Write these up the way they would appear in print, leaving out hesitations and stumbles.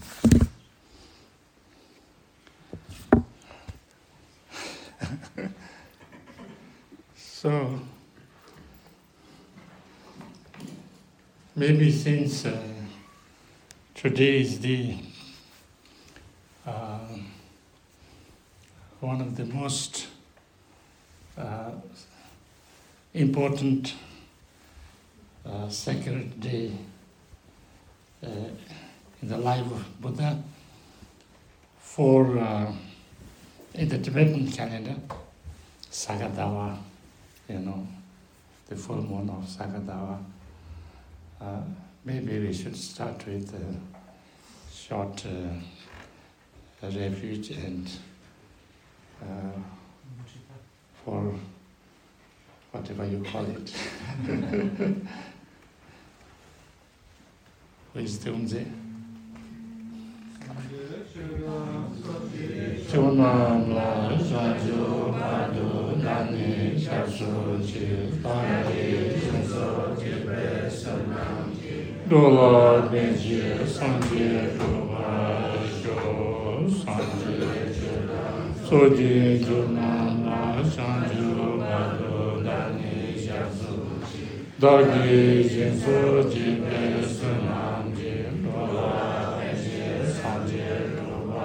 So, maybe since today is the one of the most important sacred day in the life of Buddha for in the Tibetan calendar, Sagadawa, the full moon of Sagadawa. Maybe we should start with a short refuge and for whatever you call it. Wisdom. Chunam la shaju padu dani shasu chi pari chinso chi presanam dola benji sanji rupa sho sanji soji chunam la shaju padu dani shasu dagi chinso chi presanam dola benji sanji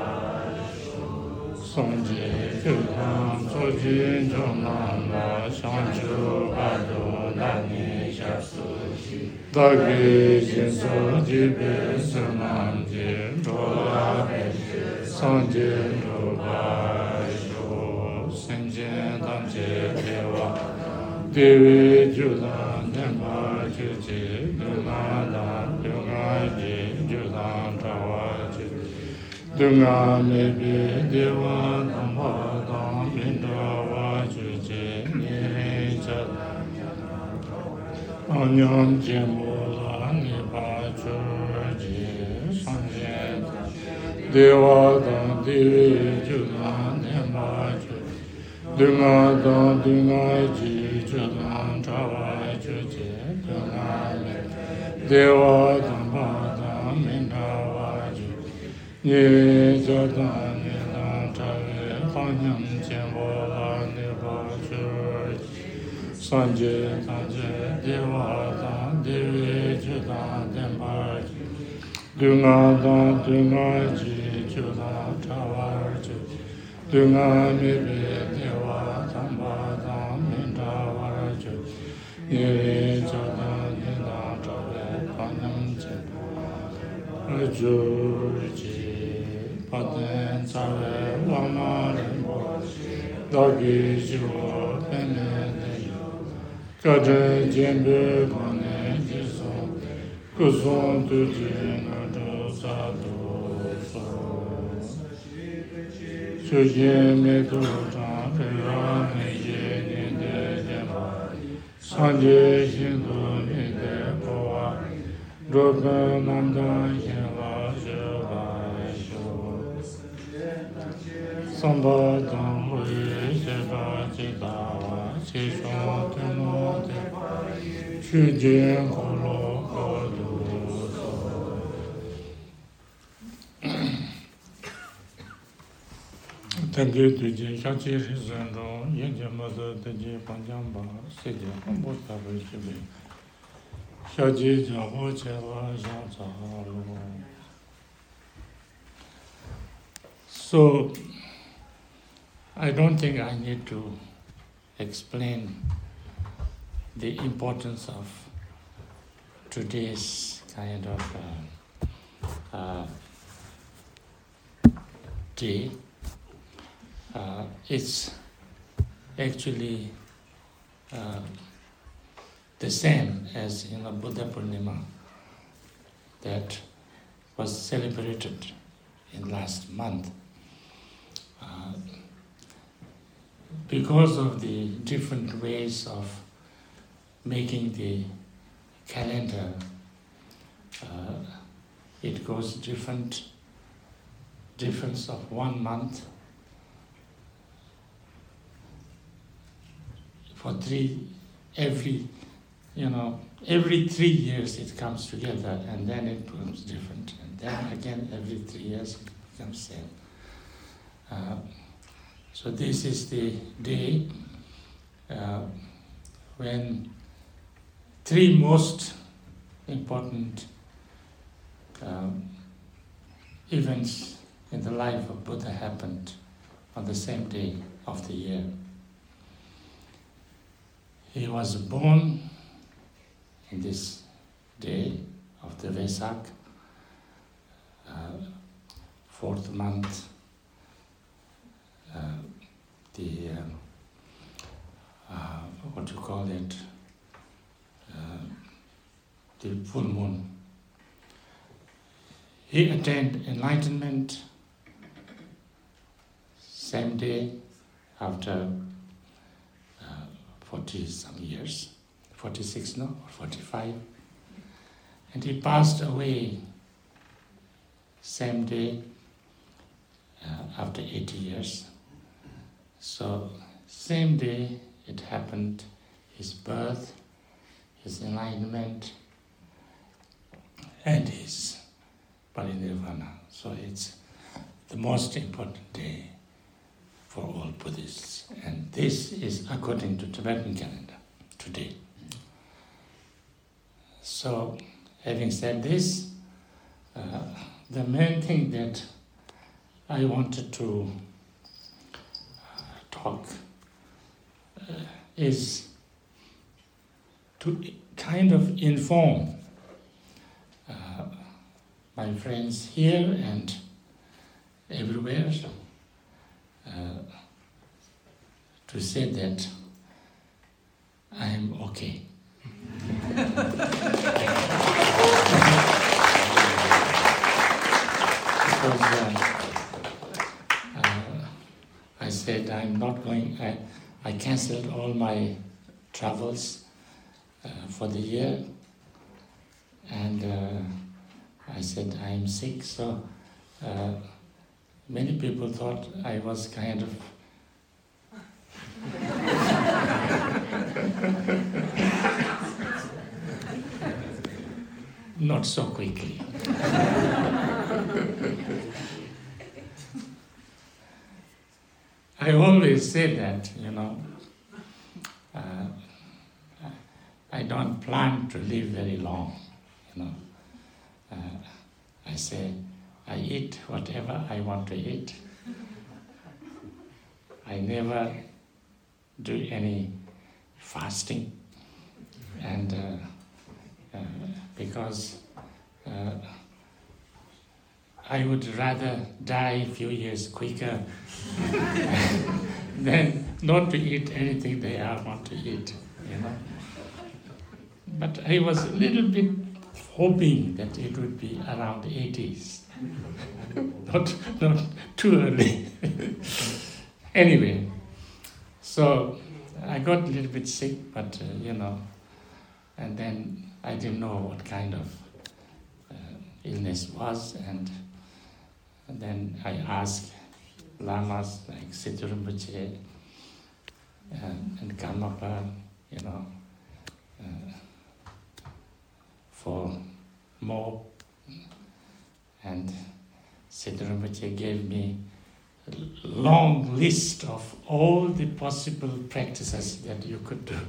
Sanje Kyutam Sojin Chonam La Shanchu Bado Dani Shapsu Dagi Jinso Jibe Sunam Ji Dola Sanje Doba Sho Senjen Damje Dewa Devi Judan Demba Juji Dunada Yugaji Judan Tawa Juji Dunga Mebi Dewa Dhamma Dham Mindawa Juji Niri Jat Anyam Jemula Nipa Churji Sanjit Dewa Dham Devi Judan Demba Juji Dunga Dham Dunga Ji Judan Tawa Juji Dunga Mebi Dewa Dhamma Dham Mindawa Juji Ye Jordan Yelam Tave Panyam Jembola Nipa Churji Sanje Tanje Deva Dan Devi Judan Demba Dunga Dan Dunga Ji Judan Tawar Juji Dunga Mibi Deva Damba Dan Mindawar Juji Ye Jordan Yelam Tave Panyam Jembola Churji Paten Save Lama Rinpo Dagi Shivo Tene Deyo Kaje Jembe Kone Jiso Kuson Tuji Nato Sato So Suje Meto Chan Pera Meje Ninde Jemba Sanje Shindu Ninde Poa Droga Nanda Yenla Sheva Samba Dhamma Sheva Chidawa Chisho Teno Te Shujin Kolo Kodu Tengi Tuji Shachi Rizendo Yenja Mada Teji Panjamba Sidi Hambo Tabi Shibi Shachi Jabo Chela Shachalo. So, I don't think I need to explain the importance of today's kind of day. It's actually the same as Buddha Purnima that was celebrated in last month. Because of the different ways of making the calendar, it goes difference of 1 month for every 3 years it comes together, and then it becomes different. And then again every 3 years it becomes same. So this is the day when three most important events in the life of Buddha happened on the same day of the year. He was born in this day of the Vesak, fourth month, what you call it, the full moon. He attained enlightenment same day after 40 some years, 46 no, or 45. And he passed away same day after 80 years. So same day it happened, his birth, his enlightenment, and his parinirvana. So it's the most important day for all Buddhists. And this is according to Tibetan calendar today. So, having said this, the main thing that I wanted to talk is to kind of inform my friends here and everywhere to say that I am okay. Because I said I'm not going, I cancelled all my travels for the year, and I said I'm sick, so many people thought I was kind of not so quickly. I always say that, I don't plan to live very long, I say, I eat whatever I want to eat. I never do any fasting, and because I would rather die a few years quicker than not to eat anything that I want to eat, But I was a little bit hoping that it would be around 80s, not too early. Anyway, so I got a little bit sick, but and then I didn't know what kind of illness was, and then I asked lamas like Siddha Rinpoche and Karmapa, for more, and Siddha Rinpoche gave me a long list of all the possible practices that you could do.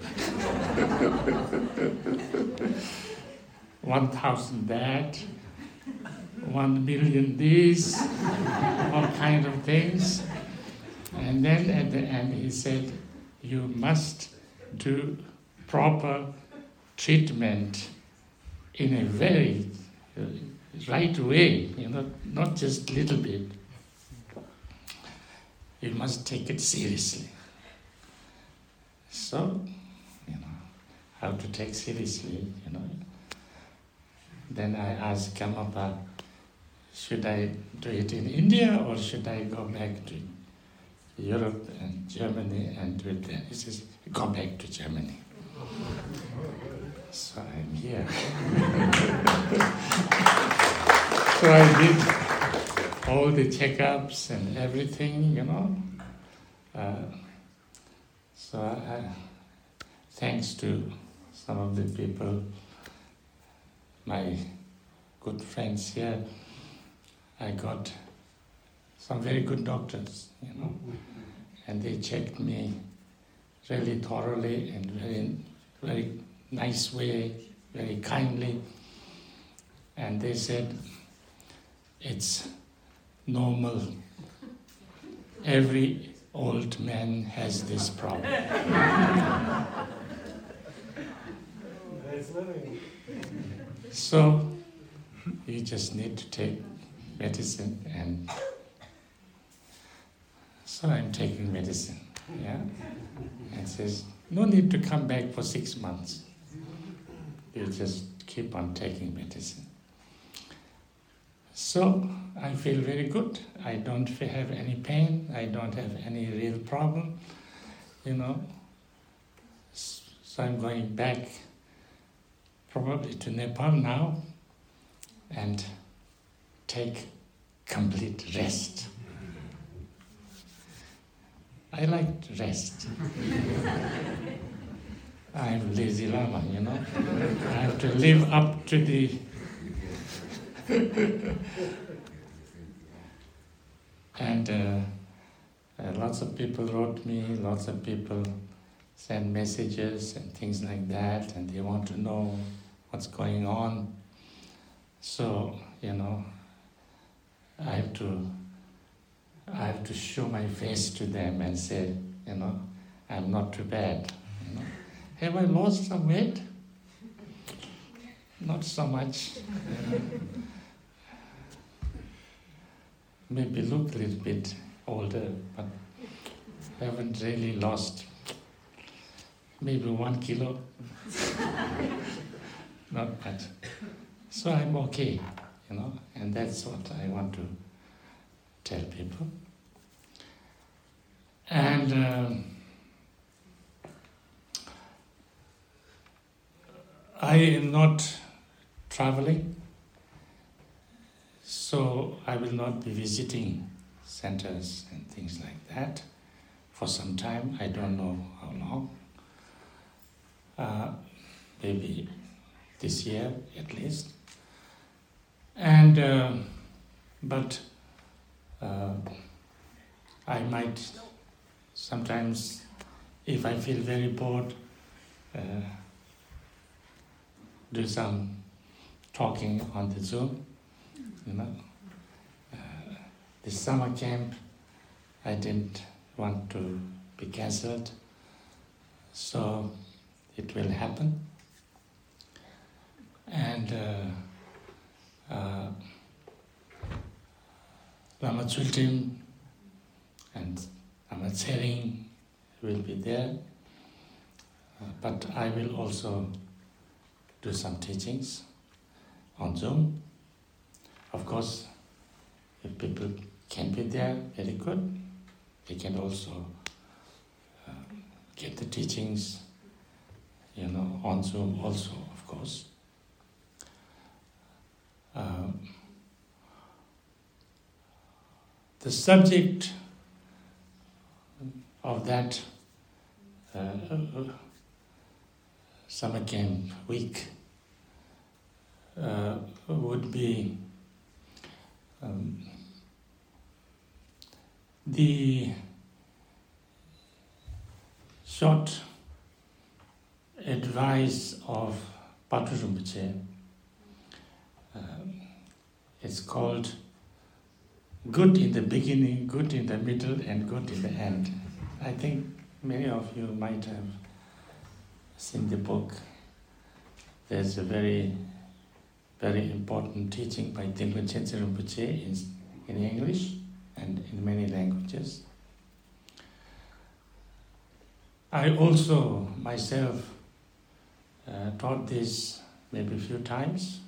1,000 that, 1 million these, all kind of things. And then at the end he said, you must do proper treatment in a very right way, not just little bit. You must take it seriously. So, how to take seriously, Then I asked Karmapa, should I do it in India or should I go back to Europe and Germany and do it there? He says, go back to Germany. So I'm here. So I did all the checkups and everything, So thanks to some of the people, my good friends here, I got some very good doctors, and they checked me really thoroughly and very nice way, very kindly. And they said, it's normal. Every old man has this problem. So you just need to take medicine, and so I'm taking medicine, and says, no need to come back for 6 months. You just keep on taking medicine. So I feel very good. I don't have any pain. I don't have any real problem, So I'm going back probably to Nepal now and take complete rest. I like to rest. I'm lazy Lama, I have to live up to the and lots of people wrote me, lots of people send messages and things like that, and they want to know what's going on. So, I have to show my face to them and say, I'm not too bad. Have I lost some weight? Not so much. Maybe look a little bit older, but haven't really lost maybe 1 kilo. Not much. So I'm okay, and that's what I want to tell people. And I am not traveling, so I will not be visiting centers and things like that for some time. I don't know how long. Maybe this year at least. And but I might sometimes, if I feel very bored, do some talking on the Zoom. The summer camp, I didn't want to be cancelled, so it will happen. And Lama Tsultim and Lama Tsering will be there, but I will also do some teachings on Zoom. Of course, if people can be there, very good. They can also get the teachings, on Zoom also, of course. The subject of that summer camp week would be the short advice of Patu Rinpoche. It's called Good in the Beginning, Good in the Middle, and Good in the End. I think many of you might have seen the book. There's a very, very important teaching by Tenpa Chense Rinpoche in English and in many languages. I also myself taught this maybe a few times.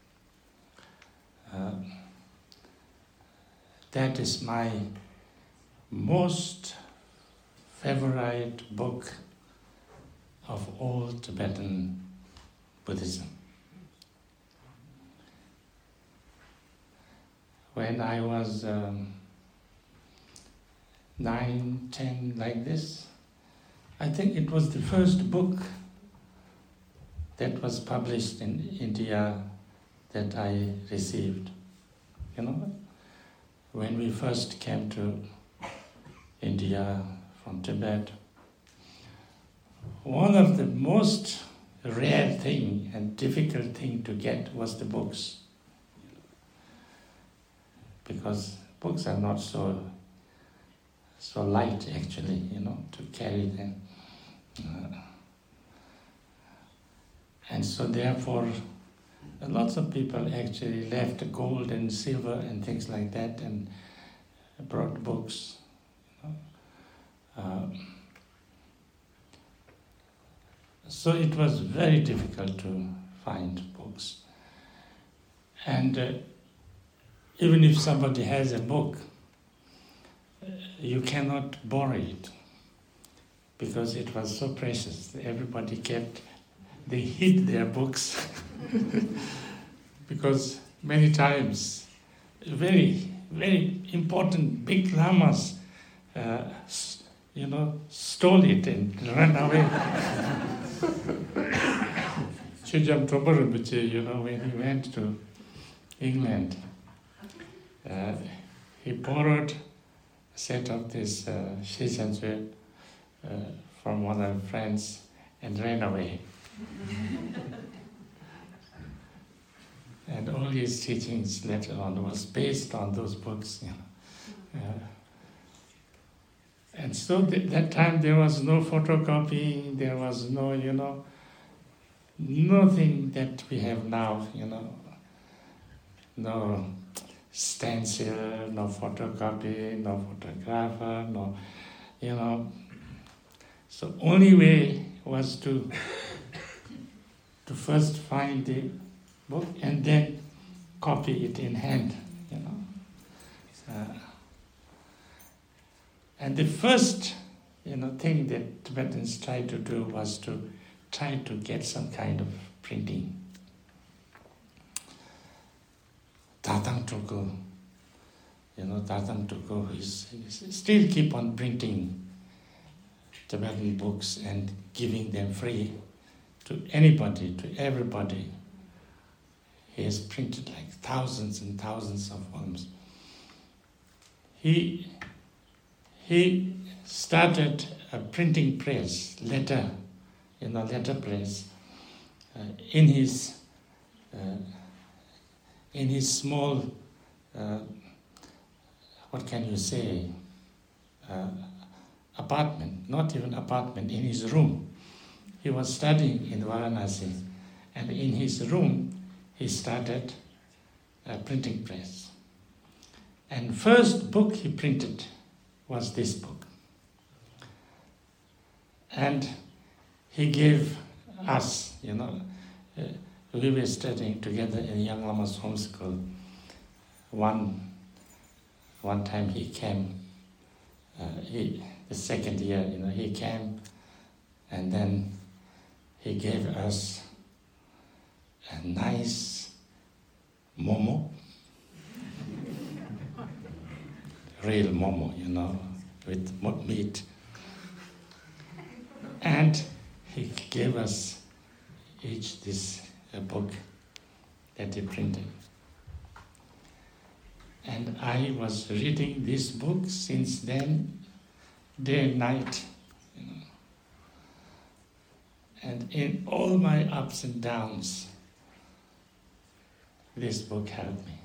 That is my most favorite book of all Tibetan Buddhism. When I was 9, 10, like this, I think it was the first book that was published in India that I received. when we first came to India from Tibet, one of the most rare thing and difficult thing to get was the books. Because books are not so light actually, to carry them. And so therefore, lots of people actually left gold and silver and things like that and brought books. So it was very difficult to find books. And even if somebody has a book, you cannot borrow it because it was so precious. Everybody they hid their books because many times very, very important big lamas, stole it and ran away. Chujam Trungpa, when he went to England, he borrowed a set of this Shizhen from one of his friends and ran away. And all his teachings later on was based on those books. And so that time there was no photocopy, there was no, nothing that we have now, no stencil, no photocopy, no photographer, no, So only way was to first find the book and then copy it in hand, And the first, thing that Tibetans tried to do was to try to get some kind of printing. Tatang Tuku, Tatang Tuku is still keep on printing Tibetan books and giving them free to anybody, to everybody. He has printed like thousands and thousands of volumes. He started a printing press, letter press, in his small, what can you say, apartment, not even apartment, in his room. He was studying in Varanasi, and in his room he started a printing press. And first book he printed was this book. And he gave us, we were studying together in Young Lama's homeschool. One time he came, the second year, he came, and then he gave us a nice momo, real momo, with meat. And he gave us each this book that he printed. And I was reading this book since then, day and night. And in all my ups and downs, this book helped me.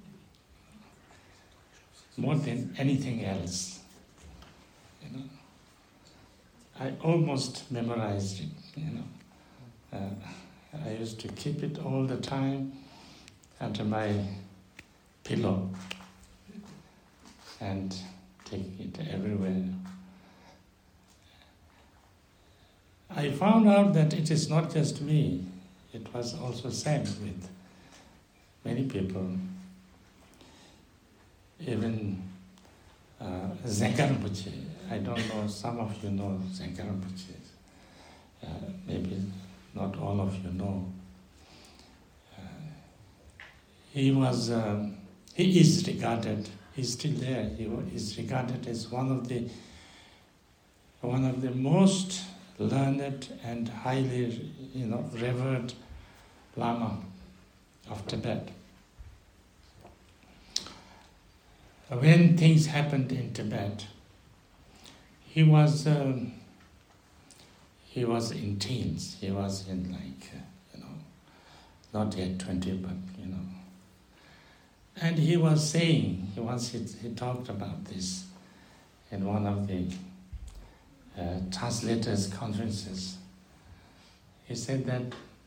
More than anything else. I almost memorized it, I used to keep it all the time under my pillow and take it everywhere. I found out that it is not just me, it was also same with many people. Even Zenkar Rinpoche, I don't know, some of you know Zenkar Rinpoche, maybe not all of you know. He is regarded, he's still there, he is regarded as one of the most learned and highly, revered Lama of Tibet. when things happened in Tibet, he was in teens. He was in not yet 20, but And he was saying, he talked about this in one of the translators' conferences. He said that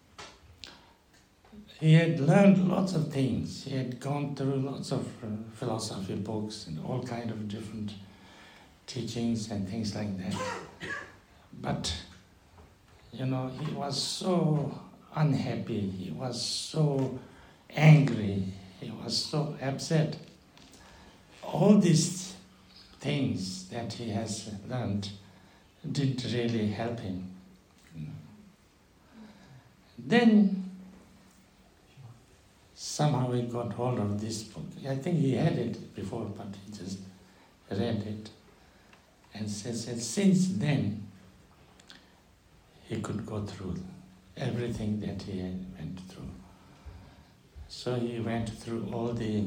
he had learned lots of things. He had gone through lots of philosophy books and all kind of different teachings and things like that. But, he was so unhappy. He was so angry. He was so upset. All these things that he has learned didn't really help him. Then somehow he got hold of this book. I think he had it before, but he just read it and says that since then he could go through everything that he had went through. So he went through all the,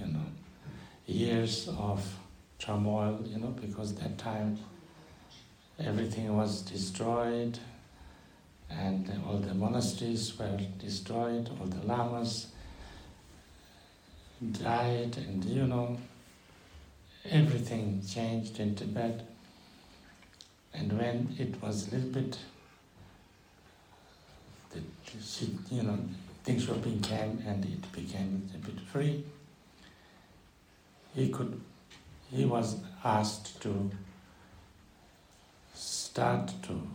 years of turmoil, because that time everything was destroyed and all the monasteries were destroyed, all the lamas died, and everything changed in Tibet. And when it was a little bit, things were being calm and it became a bit free, he was asked to start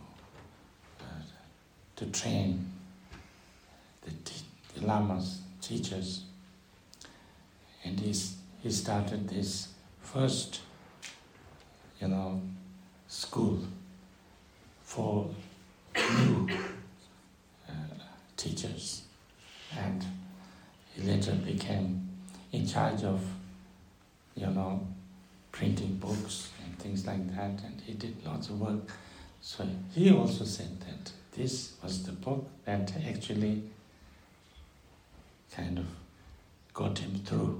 to train the lamas, teachers. And he started this first, school for new teachers. And he later became in charge of, printing books and things like that, and he did lots of work. So he also said that this was the book that actually kind of got him through.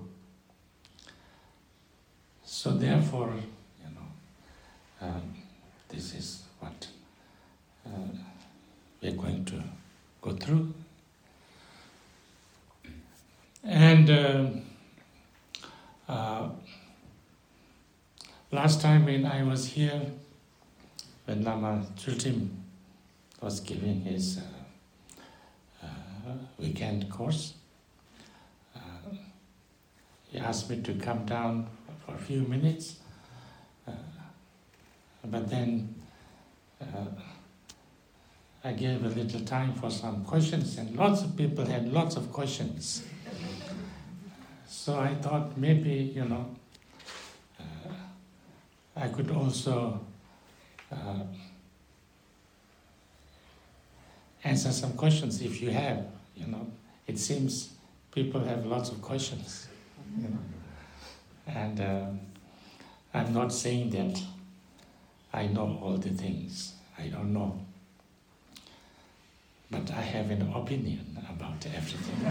So therefore, this is what we're going to go through. And last time when I was here, when Lama Tsultim was giving his weekend course, he asked me to come down for a few minutes, but then I gave a little time for some questions, and lots of people had lots of questions. So I thought maybe, I could also answer some questions if you have, It seems people have lots of questions, And I'm not saying that I know all the things. I don't know. But I have an opinion about everything.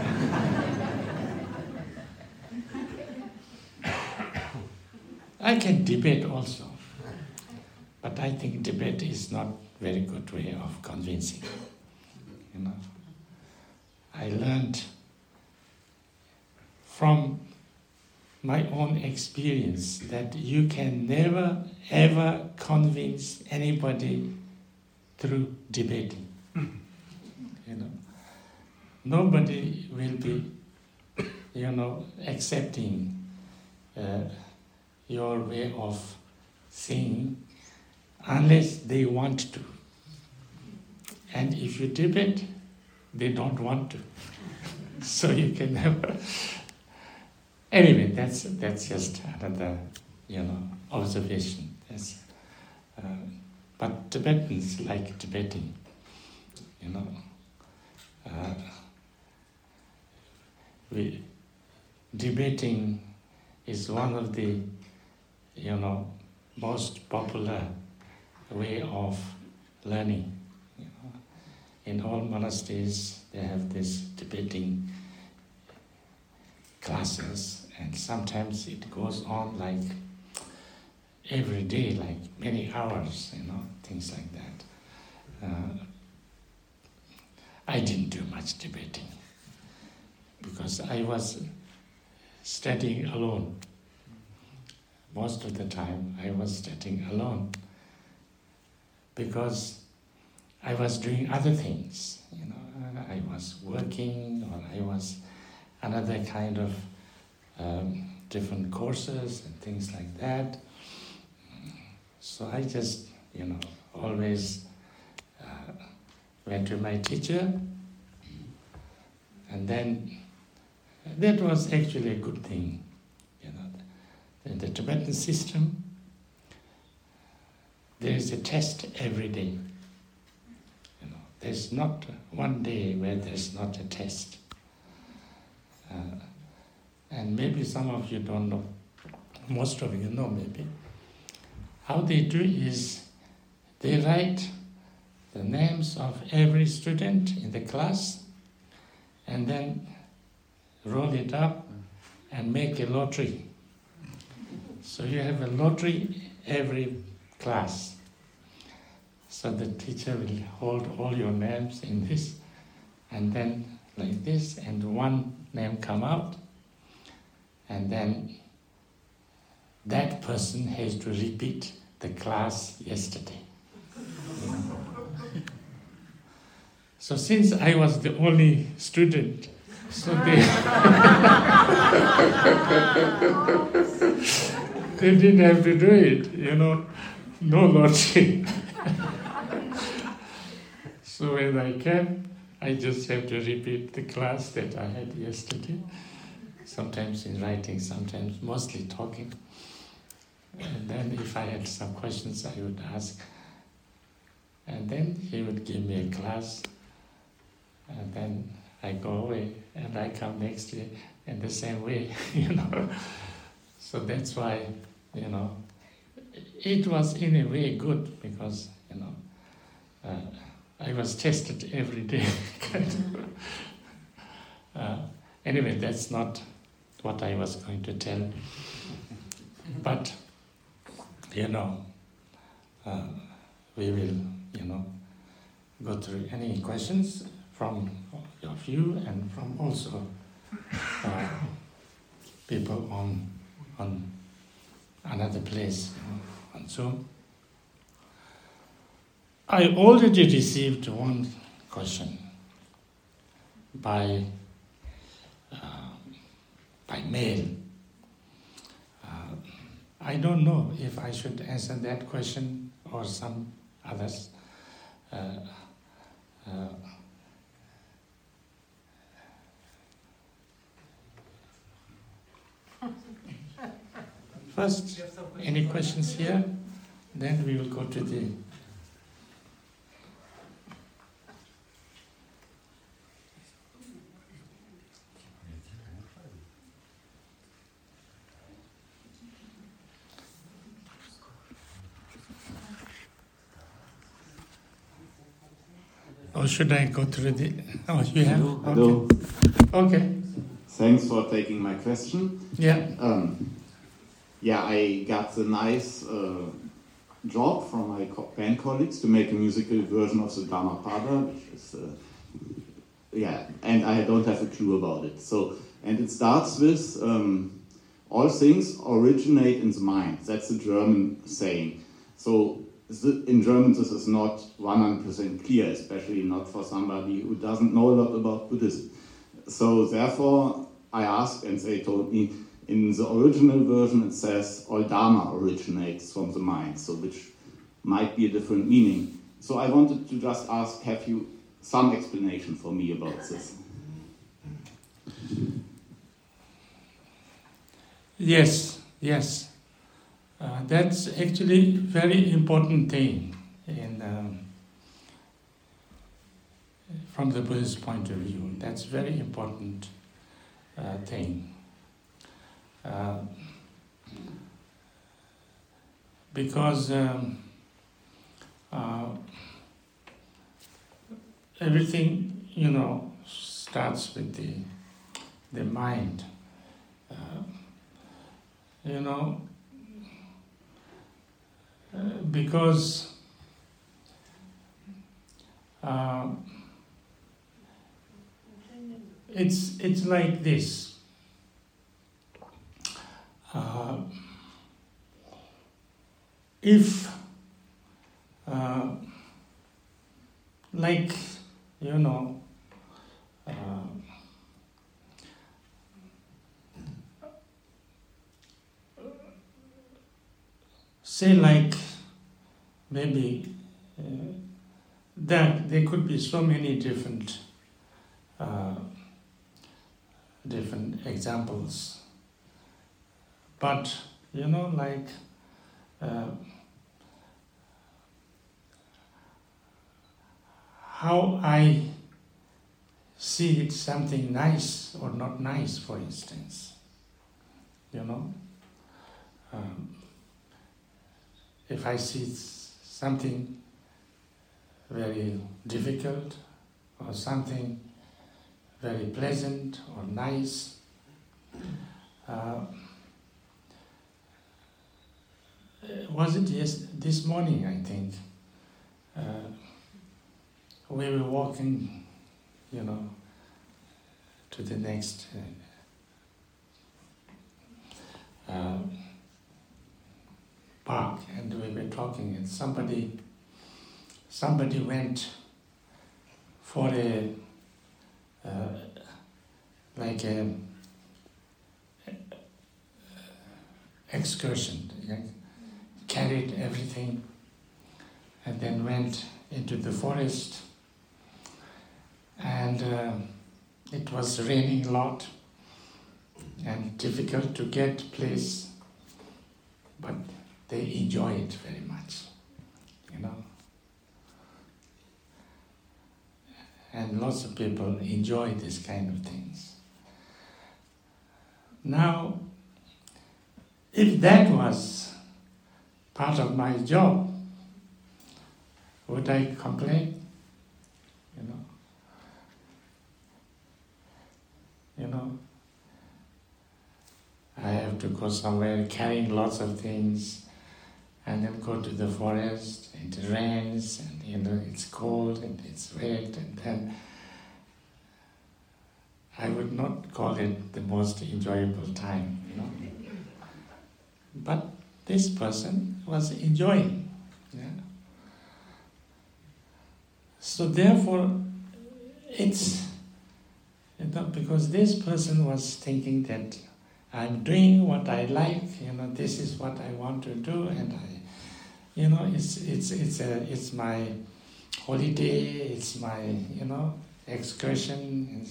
I can debate also, but I think debate is not a very good way of convincing. I learned from my own experience that you can never ever convince anybody through debating. Nobody will be, accepting your way of seeing unless they want to. And if you debate, they don't want to. So you can never. Anyway, that's just another, observation. But Tibetans like debating, Debating is one of the, most popular way of learning. In all monasteries, they have this debating classes and sometimes it goes on like every day, like many hours, things like that. I didn't do much debating because I was studying alone. Most of the time I was studying alone because I was doing other things. I was working, or I was another kind of different courses and things like that. So I just, always went to my teacher, and then that was actually a good thing. In the Tibetan system, there is a test every day. There's not one day where there's not a test. And maybe some of you don't know, most of you know maybe. How they do is they write the names of every student in the class and then roll it up and make a lottery. So you have a lottery every class. So the teacher will hold all your names in this, and then like this, and one name come out, and then that person has to repeat the class yesterday. So since I was the only student, so they they didn't have to do it, no lottery. So when I came, I just have to repeat the class that I had yesterday, sometimes in writing, sometimes mostly talking. And then if I had some questions, I would ask. And then he would give me a class, and then I go away, and I come next year in the same way, So that's why, it was in a way good, because, I was tested every day. Anyway, that's not what I was going to tell. But, we will, go through any questions from you and from also people on another place, on Zoom. I already received one question by mail. I don't know if I should answer that question or some others. First, any questions here? Then we will go to the... Or should I go through the... Oh, you have? Hello. Okay. Thanks for taking my question. Yeah. I got the nice job from my band colleagues to make a musical version of the Dhammapada, which is, and I don't have a clue about it. And it starts with, all things originate in the mind. That's a German saying. So in German, this is not 100% clear, especially not for somebody who doesn't know a lot about Buddhism. So therefore, I asked, and they told me, in the original version it says, all Dharma originates from the mind, so which might be a different meaning. So I wanted to just ask, have you some explanation for me about this? Yes. That's actually very important thing from the Buddhist point of view. That's very important thing. Because everything, starts with the mind. you know, because it's like this. If like, you know, say like maybe that there could be so many different examples, but you know, like how I see it, something nice or not nice, for instance, you know. If I see something very difficult or something very pleasant or nice, was it this morning, I think, we were walking, you know, to the next park, and we were talking, and somebody went for a like a excursion, yeah? Carried everything and then went into the forest, and it was raining a lot and difficult to get place, but they enjoy it very much, you know. And lots of people enjoy this kind of things. Now, if that was part of my job, would I complain? You know, I have to go somewhere carrying lots of things, and then go to the forest, and it rains, and you know, it's cold and it's wet, and then I would not call it the most enjoyable time, you know. But this person was enjoying. Yeah? So therefore, it's, you know, because this person was thinking that I'm doing what I like, you know, this is what I want to do, and I, you know, it's my holiday, it's my, you know, excursion.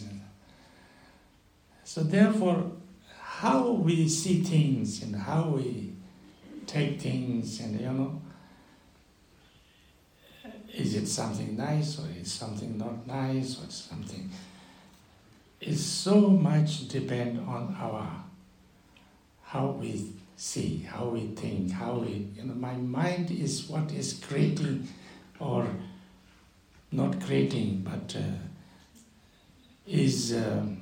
So therefore, how we see things and how we take things, and you know, is it something nice or is something not nice or something, is so much depend on how we see, how we think, how we, you know, my mind is what is creating or not creating, but is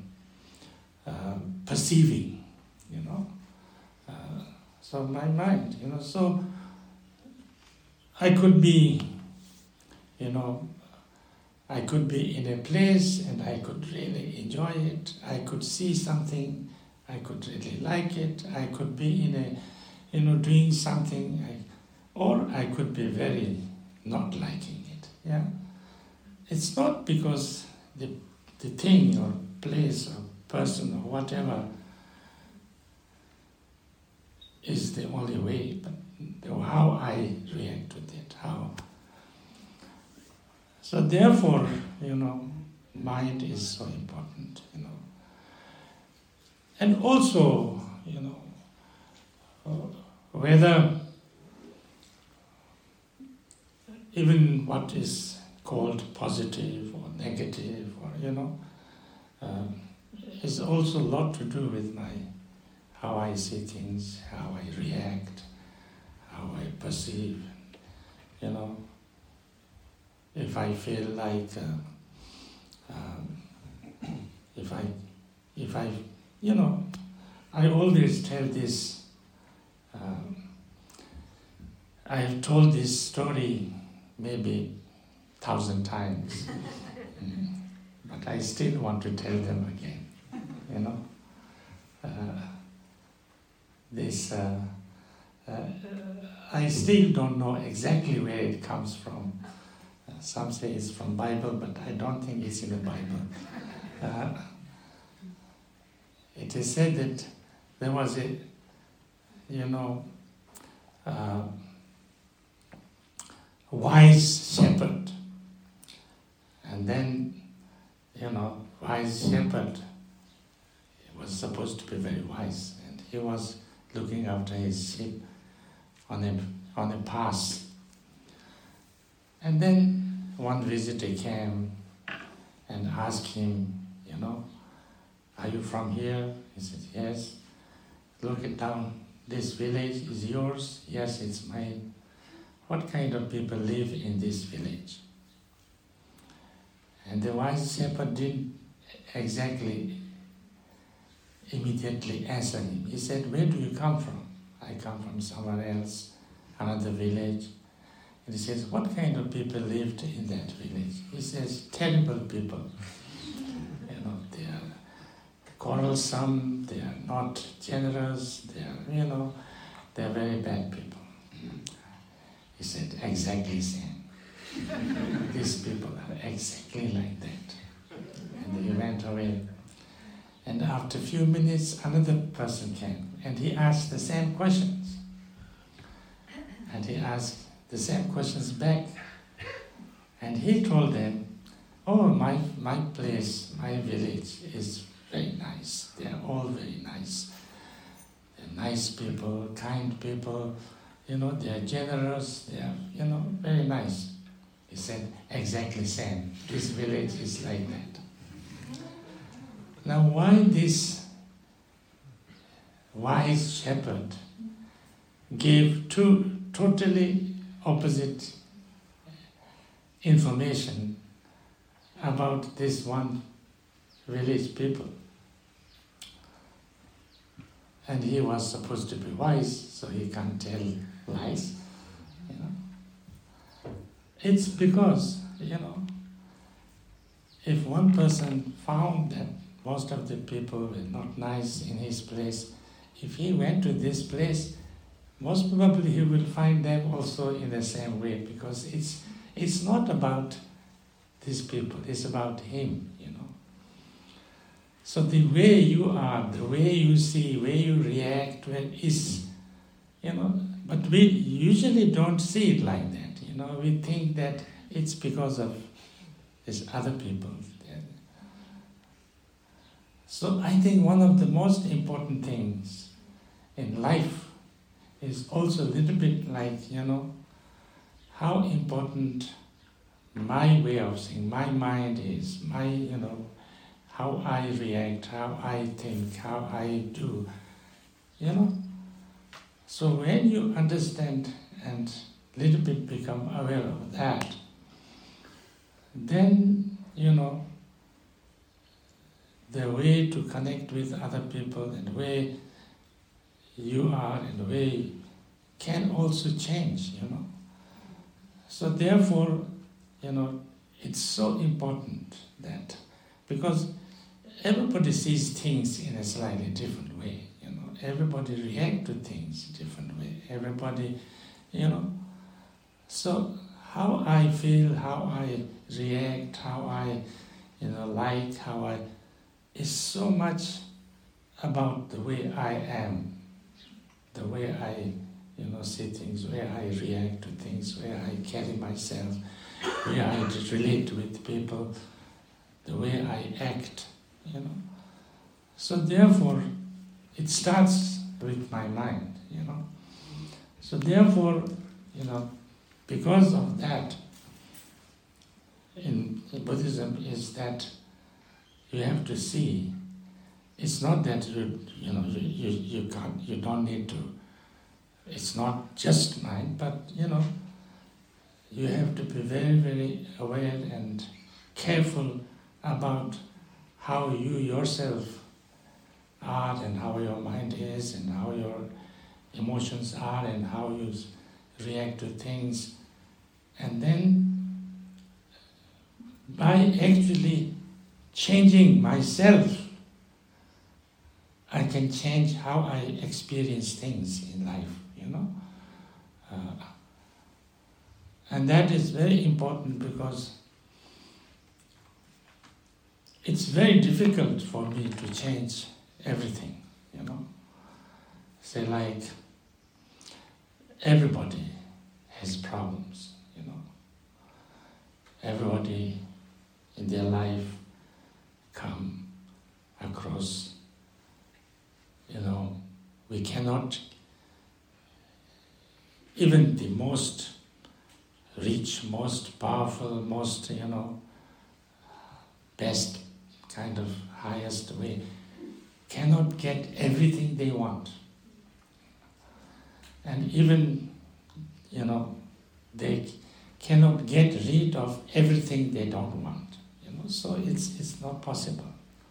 perceiving, you know. So my mind, you know, so I could be, you know, I could be in a place and I could really enjoy it. I could see something, I could really like it. I could be in a, you know, doing something, or I could be very not liking it. Yeah, it's not because the thing or place or person or whatever is the only way, but how I react with it, how. So therefore, you know, mind is so important, you know. And also, you know, whether even what is called positive or negative, or, you know, is also a lot to do with how I see things, how I react, how I perceive, you know. If I feel like, if I, you know, I always tell this I have told this story maybe 1,000 times, but I still want to tell them again. You know, I still don't know exactly where it comes from. Some say it's from Bible, but I don't think it's in the Bible. It is said that there was a, wise shepherd. And then, wise shepherd was supposed to be very wise. And he was looking after his sheep on a pass. And then one visitor came and asked him, are you from here? He said, yes. Look it down. This village is yours? Yes, it's mine. What kind of people live in this village? And the wise shepherd didn't exactly immediately answer him. He said, where do you come from? I come from somewhere else, another village. And he says, what kind of people lived in that village? He says, terrible people. They are quarrelsome, they are not generous, they are, they are very bad people. He said, exactly same. These people are exactly like that. And he went away. And after a few minutes, another person came, and he asked the same questions. And he asked the same questions back. And he told them, oh, my place, my village is very nice. They are all very nice. They're nice people, kind people, they are generous, they are, very nice. He said, exactly same. This village is like that. Now, why this wise shepherd gave two totally opposite information about this one village people? And he was supposed to be wise, so he can't tell lies. It's because, if one person found that most of the people were not nice in his place, if he went to this place, most probably he will find them also in the same way, because it's not about these people, it's about him, So the way you are, the way you see, the way you react is, but we usually don't see it like that. We think that it's because of these other people. So I think one of the most important things in life is also a little bit like, how important my way of seeing, my mind is, how I react, how I think, how I do, So when you understand and little bit become aware of that, then, the way to connect with other people and the way you are and the way can also change, So therefore, it's so important that, because everybody sees things in a slightly different way, Everybody reacts to things different way. Everybody, So how I feel, how I react, how I, like, how I, is so much about the way I am, the way I, see things, where I react to things, where I carry myself, where I relate with people, the way I act, So therefore, it starts with my mind, So therefore, because of that, in Buddhism is that you have to see. It's not that you can't, you don't need to. It's not just mind, but you have to be very, very aware and careful about how you yourself are and how your mind is and how your emotions are and how you react to things. And then by actually changing myself, I can change how I experience things in life, And that is very important because it's very difficult for me to change everything, Say like, everybody has problems, Everybody in their life come across, we cannot, even the most rich, most powerful, most, best kind of highest way, cannot get everything they want. And even, they cannot get rid of everything they don't want. So it's not possible.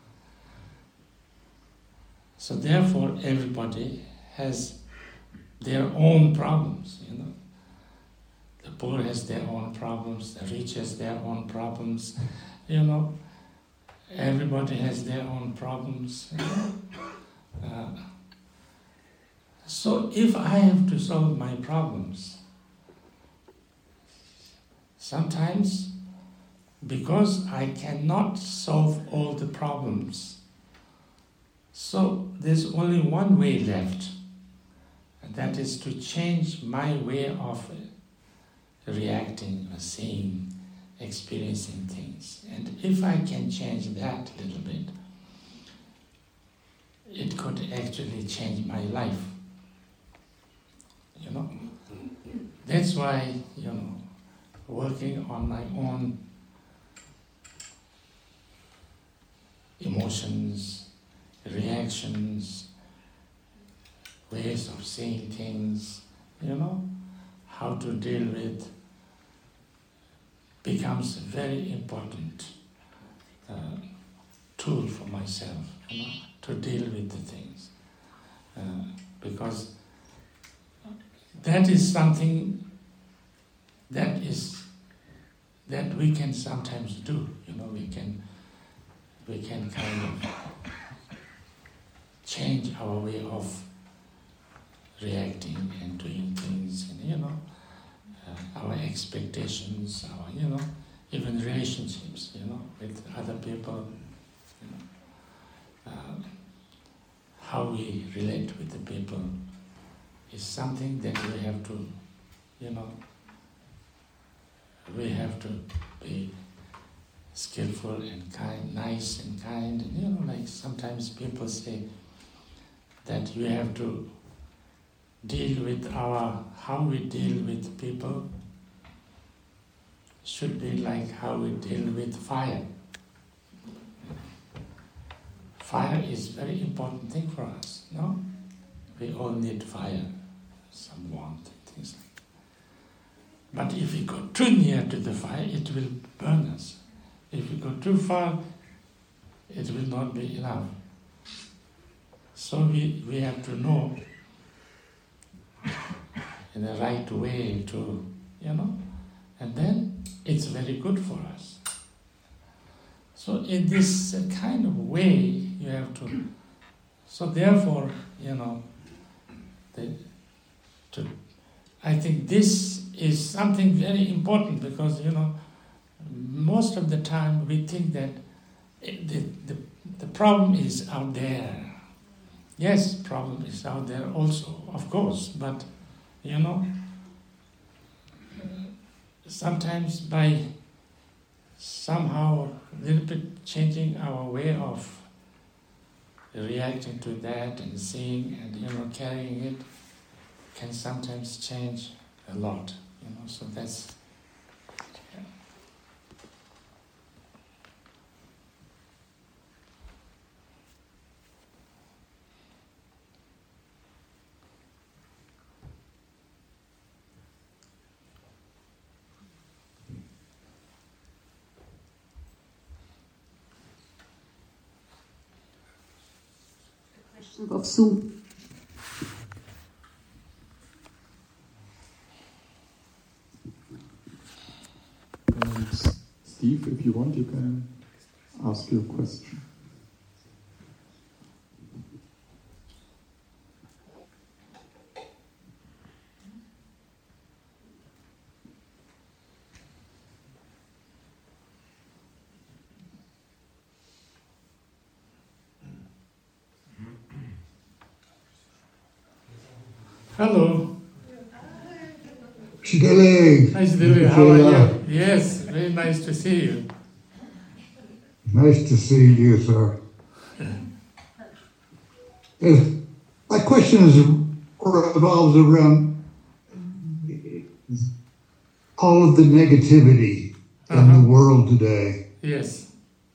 So therefore, everybody has their own problems. The poor has their own problems. The rich has their own problems. Everybody has their own problems. So if I have to solve my problems, sometimes, because I cannot solve all the problems, so there's only one way left, and that is to change my way of reacting, or seeing, experiencing things. And if I can change that a little bit, it could actually change my life. That's why, working on my own emotions, reactions, ways of seeing things, how to deal with, becomes a very important tool for myself, to deal with the things. Because that is something that we can sometimes do. We can kind of change our way of reacting and doing things, and our expectations, our even relationships, with other people, how we relate with the people is something that we have to, we have to be skillful and kind, nice and kind. And, like sometimes people say that you have to deal with how we deal with people should be like how we deal with fire. Fire is a very important thing for us, no? We all need fire, some warmth, things like that. But if we go too near to the fire, it will burn us. If we go too far, it will not be enough. So we have to know in the right way to, and then it's very good for us. So in this kind of way, you have to, so therefore, I think this is something very important because, most of the time we think that the problem is out there. Yes, problem is out there also, of course, but, sometimes by somehow a little bit changing our way of reacting to that and seeing and, carrying it can sometimes change a lot, so that's, yeah. Of Zoom. Steve, if you want, you can ask your question. Hello. Shidele. Hi, Shidele. How are you? Yes, very nice to see you. Nice to see you, sir. My question revolves around all of the negativity in the world today. Yes.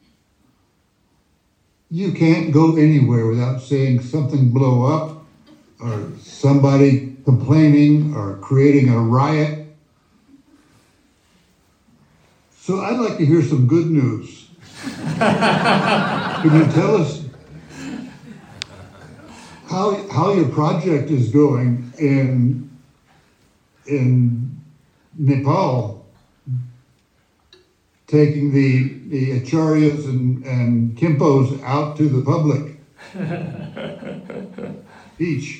You can't go anywhere without seeing something blow up, or somebody complaining, or creating a riot. So I'd like to hear some good news. Can you tell us how your project is going in Nepal, taking the acharyas and kimpos out to the public? Each.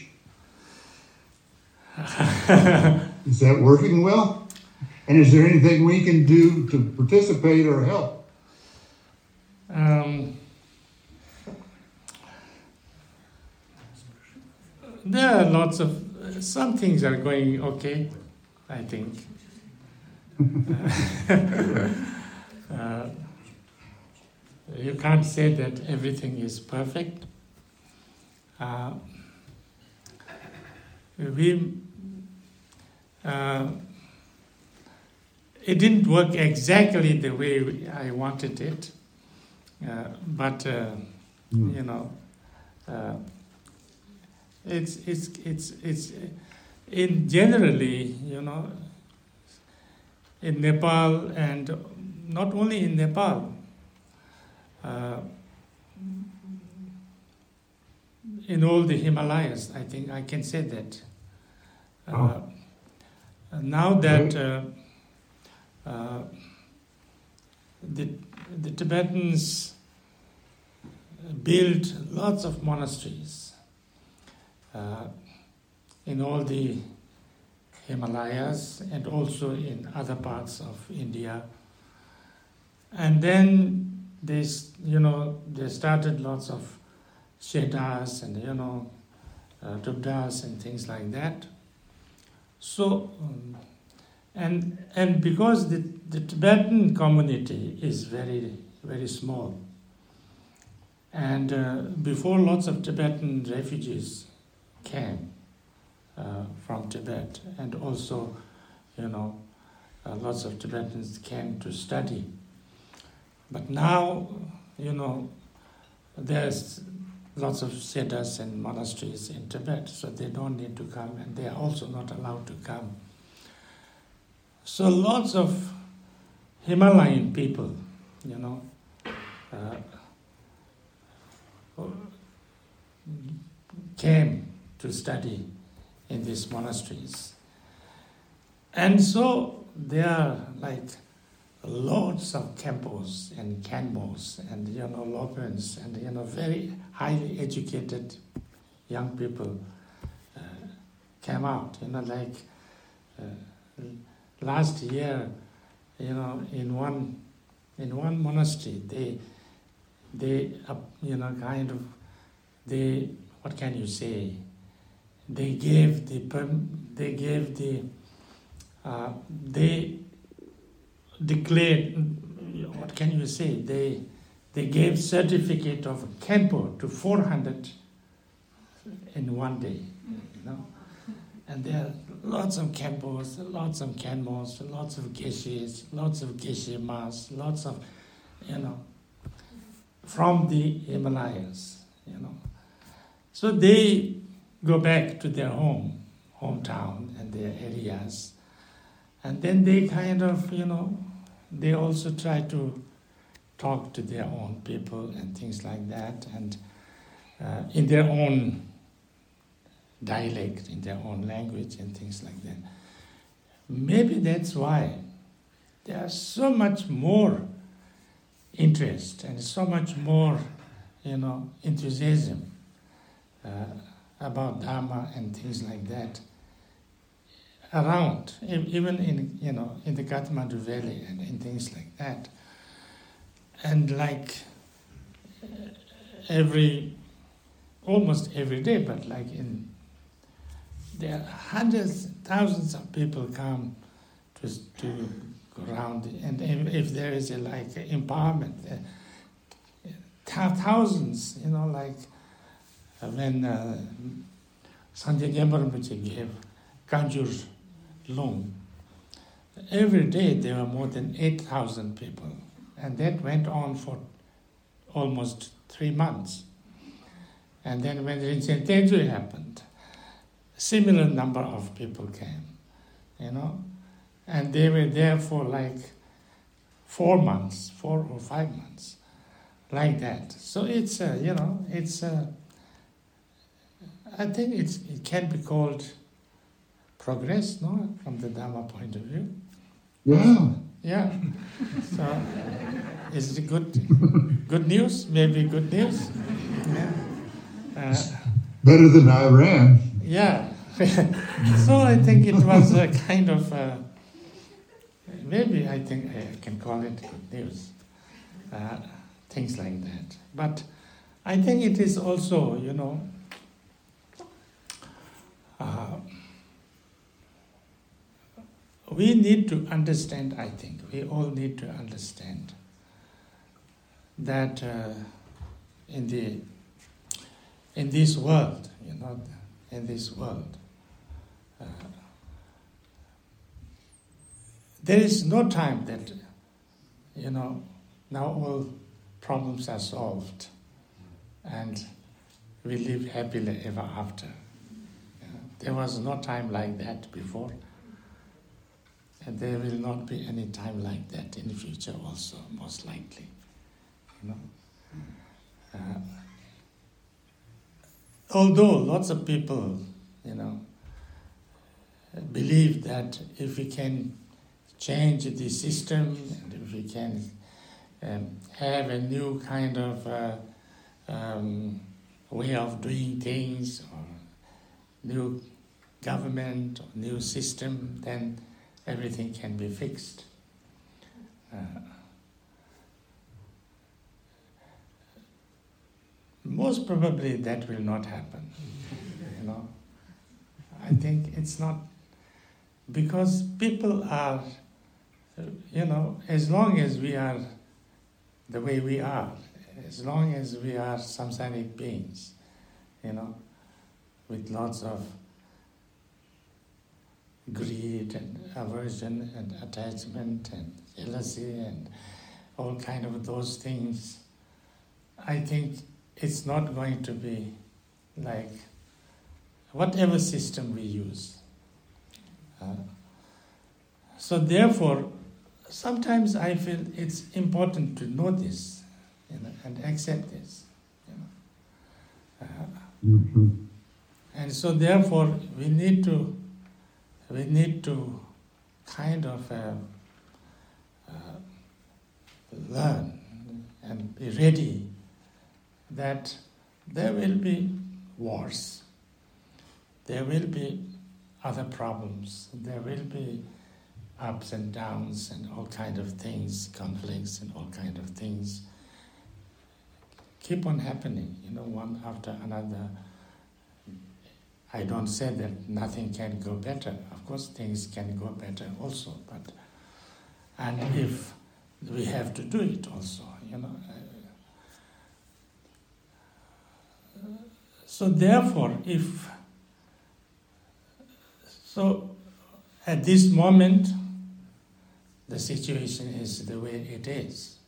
Is that working well? And is there anything we can do to participate or help? There are lots of, some things are going okay, I think. You can't say that everything is perfect. It didn't work exactly the way I wanted it, but you know, it's in generally, you know, in Nepal, and not only in Nepal, in all the Himalayas, I think I can say that. Now that the Tibetans built lots of monasteries in all the Himalayas and also in other parts of India, and then they started lots of shedas and dubdas and things like that. So, and because the Tibetan community is very, very small, and before lots of Tibetan refugees came from Tibet, and also, lots of Tibetans came to study. But now, there's lots of siddhas and monasteries in Tibet, so they don't need to come, and they are also not allowed to come. So lots of Himalayan people, came to study in these monasteries. And so there are like lots of Khenpos and Khenmos and Lopens and very highly educated young people came out. Last year, in one monastery, they what can you say? They declared, what can you say? They gave certificate of Khenpo to 400 in one day, And there are lots of Khenpos, lots of Khenmos, lots of Geshes, lots of Geshe-mas, lots of, from the Himalayas, So they go back to their hometown and their areas. And then they kind of, they also try to talk to their own people and things like that, and in their own dialect, in their own language and things like that. Maybe that's why there are so much more interest and so much more, enthusiasm about Dharma and things like that around, even in the Kathmandu Valley and in things like that. And like almost every day, but there are hundreds, thousands of people come to go around, and if there is empowerment, thousands, when Sanjay Gembarampuche gave Kanjur Lung, every day there were more than 8,000 people, and that went on for almost 3 months. And then when Rinchen Tenzui happened, similar number of people came, and they were there for 4 months, 4 or 5 months, like that. So it's I think it can be called progress, no, from the Dharma point of view. Yeah. Yeah. So is it good news? Maybe good news. Yeah. Better than Iran. Yeah. So I think it was a kind of maybe I think I can call it good news. Things like that. But I think it is also, we need to understand, I think, we all need to understand that in this world, there is no time that, now all problems are solved and we live happily ever after. There was no time like that before, and there will not be any time like that in the future also, most likely. Although lots of people, believe that if we can change the system, and if we can have a new kind of way of doing things, or new government, or new system, then everything can be fixed. Most probably that will not happen. I think it's not, because people are, as long as we are the way we are, as long as we are samsaric beings, with lots of greed and aversion and attachment and jealousy and all kind of those things, I think it's not going to be like whatever system we use. So therefore, sometimes I feel it's important to know this, and accept this. And so therefore, we need to kind of learn and be ready that there will be wars, there will be other problems, there will be ups and downs and all kind of things, conflicts and all kind of things keep on happening, one after another. I don't say that nothing can go better. Of course, things can go better also, and if we have to do it also, So therefore, at this moment, the situation is the way it is.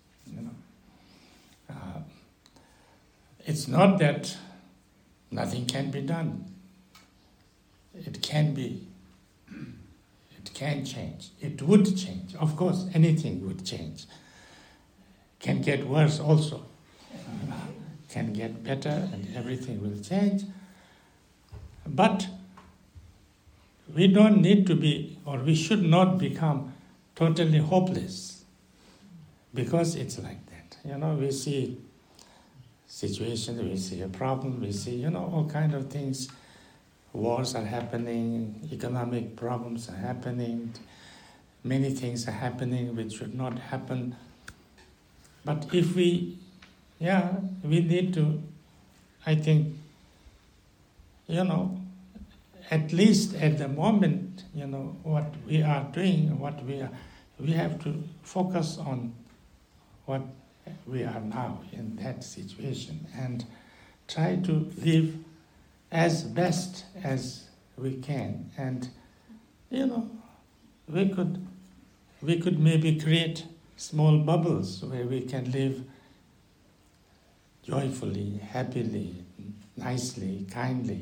It's not that nothing can be done. It can be. It can change. It would change. Of course, anything would change. Can get worse also. Can get better, and everything will change. But we don't need to be, or we should not become totally hopeless, because it's like that. we see situations, we see a problem, we see, all kind of things. Wars are happening, economic problems are happening, many things are happening which should not happen. But if we need to, I think, at least at the moment, what we are doing, we have to focus on what we are now in that situation and try to live as best as we can. And, we could maybe create small bubbles where we can live joyfully, happily, nicely, kindly,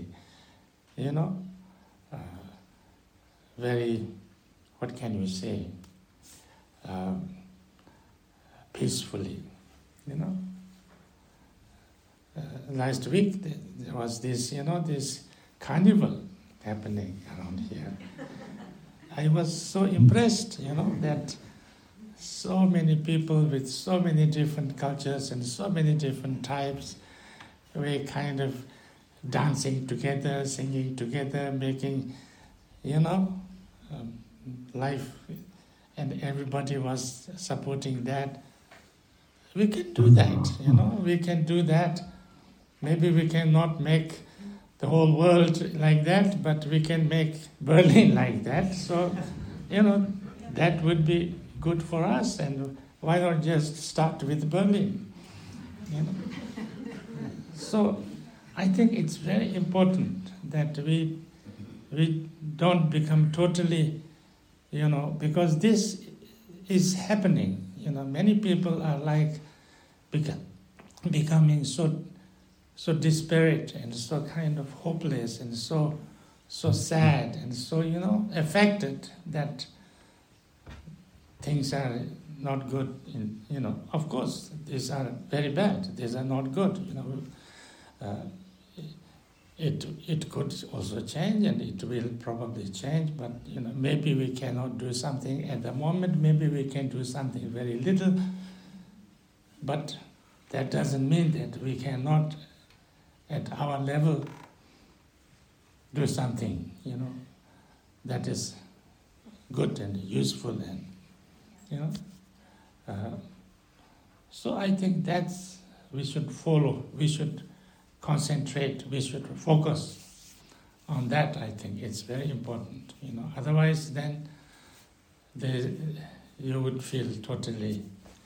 very, what can you say, peacefully, Last week there was this, this carnival happening around here. I was so impressed, that so many people with so many different cultures and so many different types were kind of dancing together, singing together, making, life, and everybody was supporting that. We can do that, we can do that. Maybe we cannot make the whole world like that, but we can make Berlin like that. So, that would be good for us, and why not just start with Berlin? So, I think it's very important that we don't become totally, because this is happening. Many people are like becoming so disparate and so kind of hopeless and so sad and so, affected that things are not good. Of course, these are very bad. These are not good. It could also change, and it will probably change. But maybe we cannot do something at the moment. Maybe we can do something very little. But that doesn't mean that we cannot, at our level, do something, that is good and useful, and so I think we should follow. We should concentrate. We should focus on that. I think it's very important. Otherwise, then you would feel totally,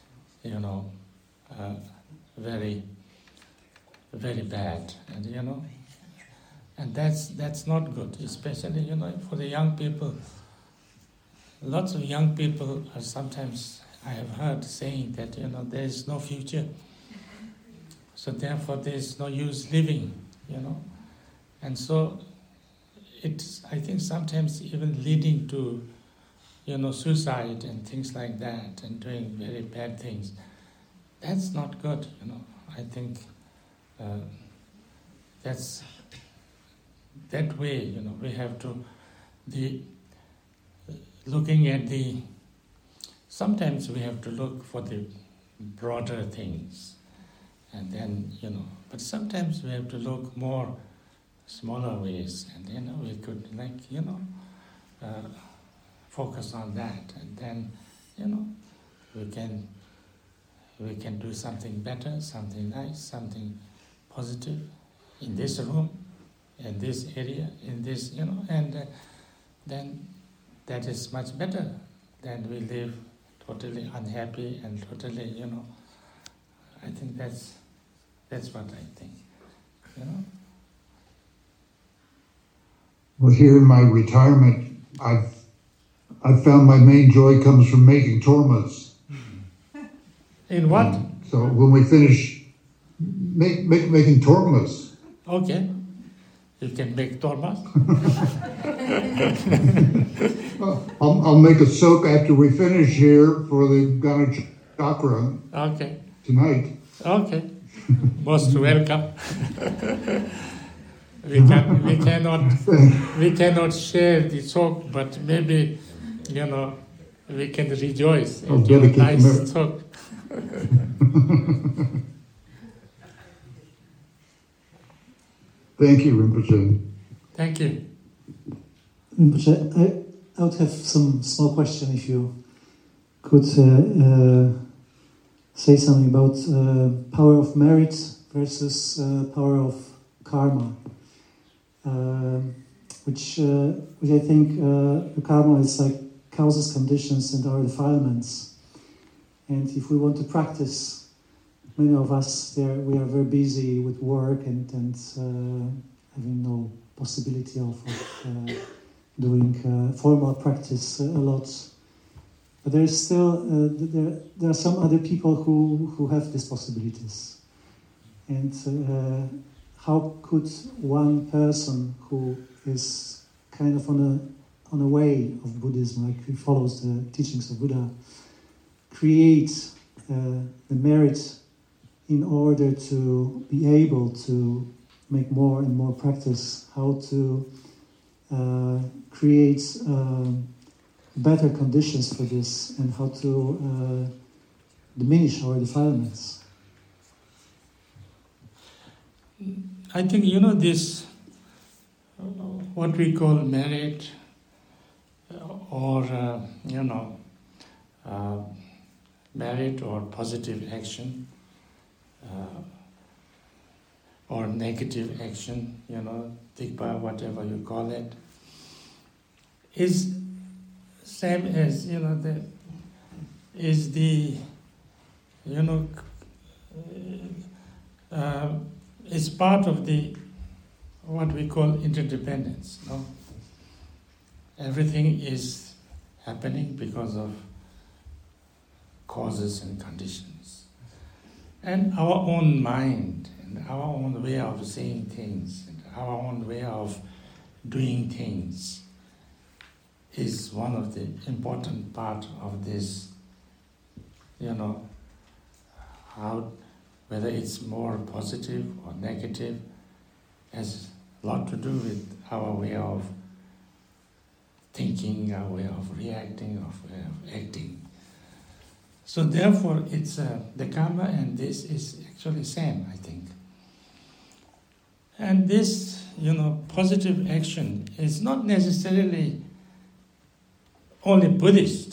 very, very bad, and that's not good, especially for the young people. Lots of young people are sometimes, I have heard saying that there is no future, so therefore there is no use living, and so it's, I think, sometimes even leading to suicide and things like that, and doing very bad things. That's not good. I think that's that way. We have to looking at sometimes we have to look for the broader things, and then but sometimes we have to look more smaller ways, and we could focus on that, and then we can do something better, something nice, something positive in this room, in this area, in this, and then that is much better than we live totally unhappy and totally, I think that's what I think, Well, here in my retirement, I've found my main joy comes from making tormas. In what? So when we finish making tormas. Okay. You can make tormas. I'll make a soak after we finish here for the Gana Chakra tonight. Okay. Most welcome. we cannot share the soak, but maybe we can rejoice in your nice soak. Thank you, Rinpoche. Thank you. Rinpoche, I would have some small question if you could say something about power of merit versus power of karma, which I think the karma is like causes, conditions, and our defilements. And if we want to practice, many of us we are very busy with work and having no possibility of doing formal practice a lot. But there is still there are some other people who have these possibilities. And how could one person who is kind of on a way of Buddhism, like who follows the teachings of Buddha, create the merit in order to be able to make more and more practice, how to create better conditions for this, and how to diminish our defilements? I think, this, what we call merit, or, merit or positive action, or negative action, tikpa, whatever you call it, is same as, it's part of the, what we call interdependence, no? Everything is happening because of causes and conditions. And our own mind, and our own way of seeing things, and our own way of doing things is one of the important part of this, how, whether it's more positive or negative, has a lot to do with our way of thinking, our way of reacting, our way of acting. So therefore, it's the karma and this is actually same, I think. And this, positive action is not necessarily only Buddhist,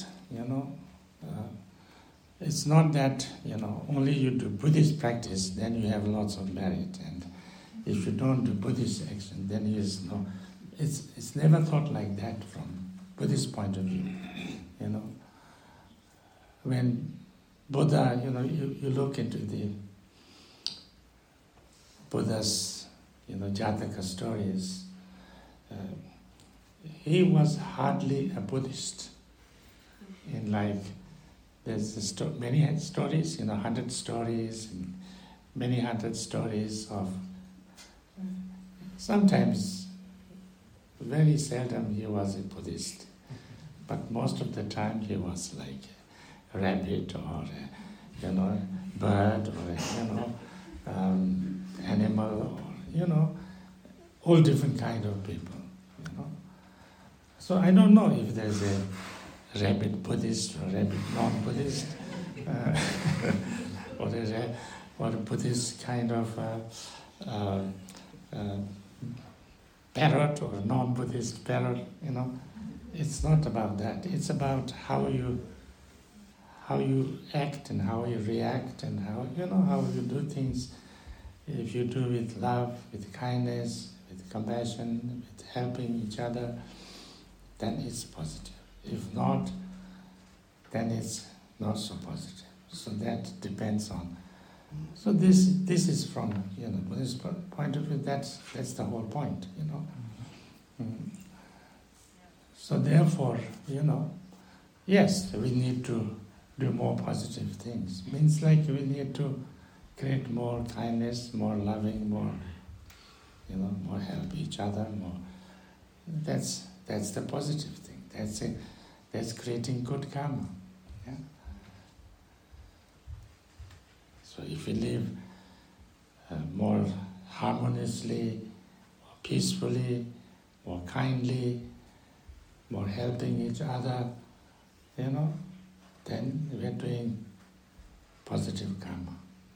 It's not that, only you do Buddhist practice, then you have lots of merit. And if you don't do Buddhist action, then it's never thought like that from Buddhist point of view, When Buddha, you look into the Buddha's, Jataka stories, he was hardly a Buddhist. In there's many stories, 100 stories, and many hundred stories of, sometimes, very seldom he was a Buddhist, but most of the time he was like a rabbit or a bird or animal or, all different kind of people, So I don't know if there's a rabbit Buddhist or rabbit non-Buddhist, or a Buddhist kind of parrot or a non-Buddhist parrot, It's not about that. It's about how you act and how you react and how you do things. If you do with love, with kindness, with compassion, with helping each other, then it's positive. If not, then it's not so positive. So that depends on. So this is from Buddhist point of view. That's the whole point. So therefore, yes, we need to do more positive things. Means like we need to create more kindness, more loving, more more help each other, more. That's the positive thing. That's it. That's creating good karma. Yeah? So if we live more harmoniously, more peacefully, more kindly, more helping each other, then we are doing positive karma.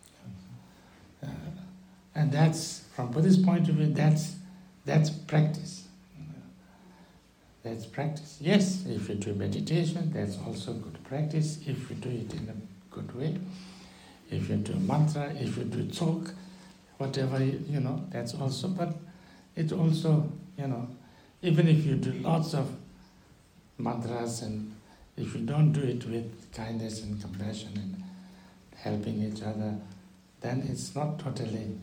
And that's, from Buddhist point of view, that's practice. That's practice. Yes, if you do meditation, that's also good practice, if you do it in a good way. If you do mantra, if you do talk, whatever, that's also, but it also, even if you do lots of mantras, and if you don't do it with kindness and compassion and helping each other, then it's not totally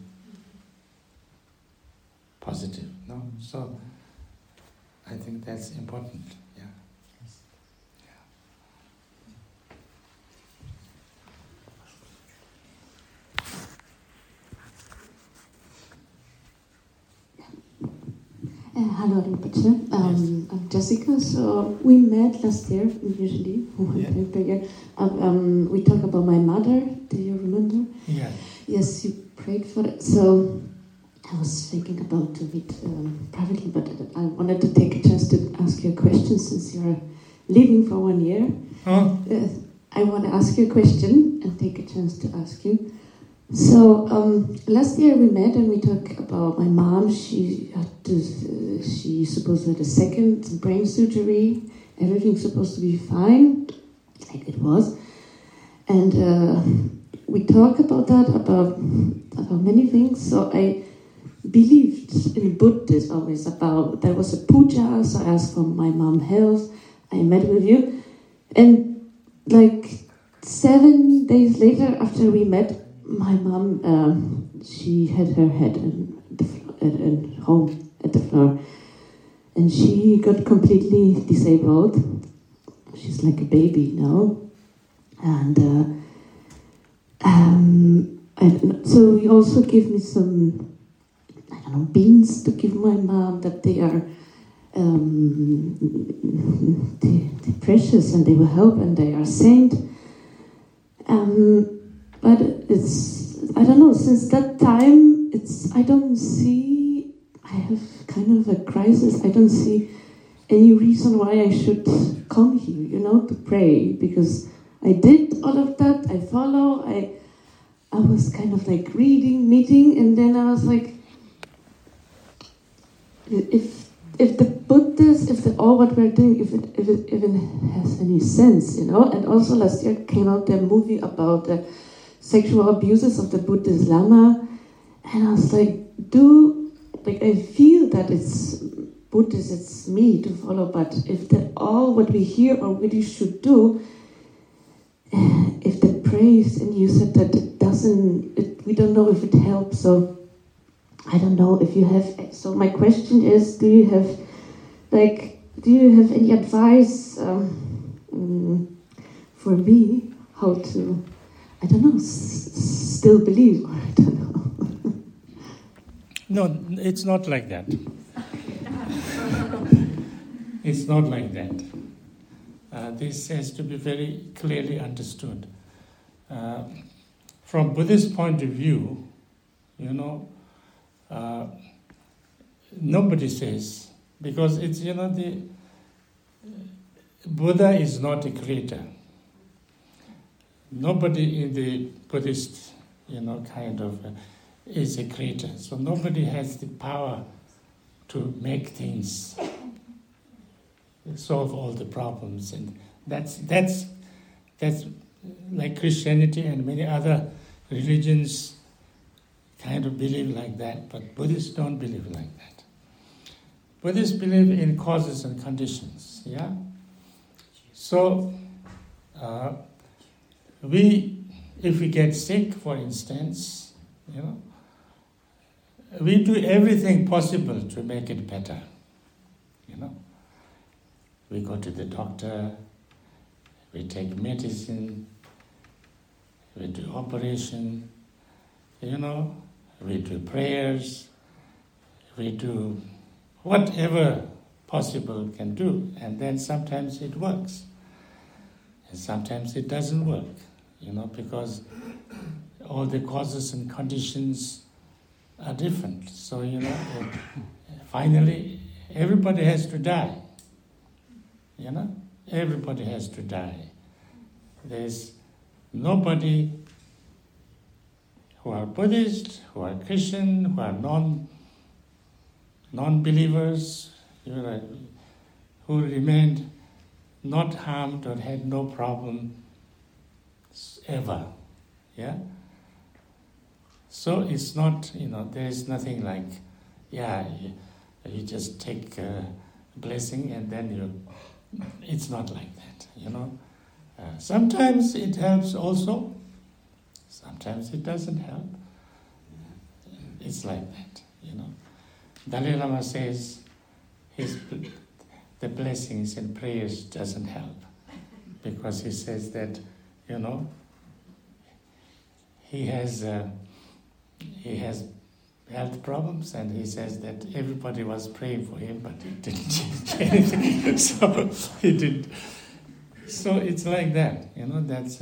positive, no? So I think that's important, yeah. Hello, Rinpoche. I'm Jessica. So we met last year, usually, one time per year. We talked about my mother. Do you remember? Yeah. Yes, you prayed for it. So I was thinking about to meet privately, but I wanted to take a chance to ask you a question since you're leaving for 1 year. Oh. I want to ask you a question and take a chance to ask you. So last year we met and we talked about my mom. She supposed to have a second brain surgery. Everything's supposed to be fine, like it was. And we talked about that, about many things. So I believed in Buddhism always about, there was a puja, so I asked for my mom's health. I met with you. And like 7 days later after we met, my mom, she had her head at home at the floor, and she got completely disabled. She's like a baby now, and so he also gave me some, beans to give my mom, that they are they're precious and they will help and they are saint. But I don't know, since that time, I have kind of a crisis. I don't see any reason why I should come here, to pray, because I did all of that, I follow, I was kind of like reading, meeting, and then I was like, if the Buddhists, all what we're doing, if it even has any sense, and also last year came out the movie about the sexual abuses of the Buddhist Lama, and I was like, I feel that it's Buddhist, it's me to follow, but if all what we hear or what we should do, if the praise, and you said that we don't know if it helps, so I don't know if you have, so my question is, do you have any advice for me, how to, I don't know, still believe, or I don't know. No, it's not like that. It's not like that. This has to be very clearly understood. From Buddhist point of view, nobody says, because it's, the Buddha is not a creator. Nobody in the Buddhist, is a creator. So nobody has the power to make things, solve all the problems. And that's like Christianity and many other religions kind of believe like that, but Buddhists don't believe like that. Buddhists believe in causes and conditions, yeah? So, if we get sick, for instance, we do everything possible to make it better, We go to the doctor, we take medicine, we do operation, we do prayers, we do whatever possible can do, and then sometimes it works, and sometimes it doesn't work, because all the causes and conditions are different. So, finally, everybody has to die, Everybody has to die. There's nobody who are Buddhist, who are Christian, who are non-believers, who remained not harmed or had no problem ever. Yeah? So it's not, there is nothing like, you just take a blessing and then it's not like that, Sometimes it helps also, sometimes it doesn't help. It's like that, Dalai Lama says the blessings and prayers doesn't help because he says that, he has health problems, and he says that everybody was praying for him, but it didn't change anything. So he didn't. So it's like that, That's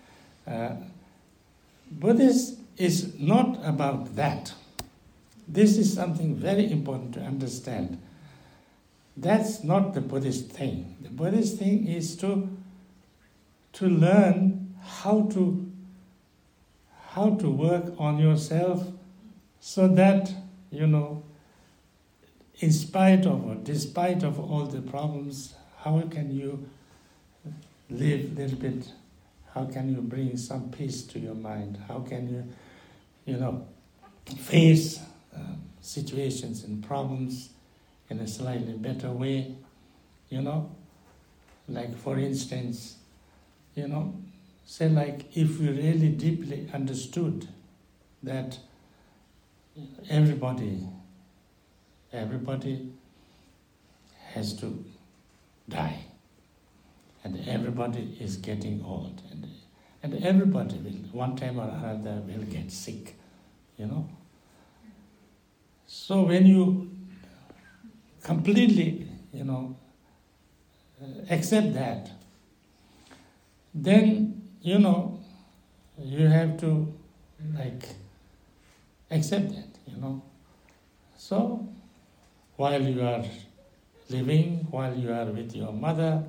Buddhism is not about that. This is something very important to understand. That's not the Buddhist thing. The Buddhist thing is to learn how to work on yourself so that, in spite of or despite of all the problems, how can you live a little bit? How can you bring some peace to your mind? How can you, face situations and problems in a slightly better way, Like, for instance, say like if we really deeply understood that everybody has to die, and everybody is getting old, and everybody will, one time or another, will get sick, So when you completely, accept that, then, you have to, accept that, So, while you are living, while you are with your mother,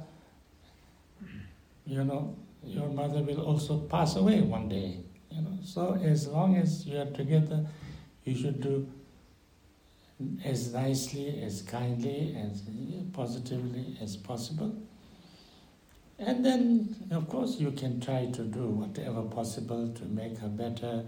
your mother will also pass away one day, So as long as you are together, you should do as nicely, as kindly, as positively as possible. And then, of course, you can try to do whatever possible to make her better,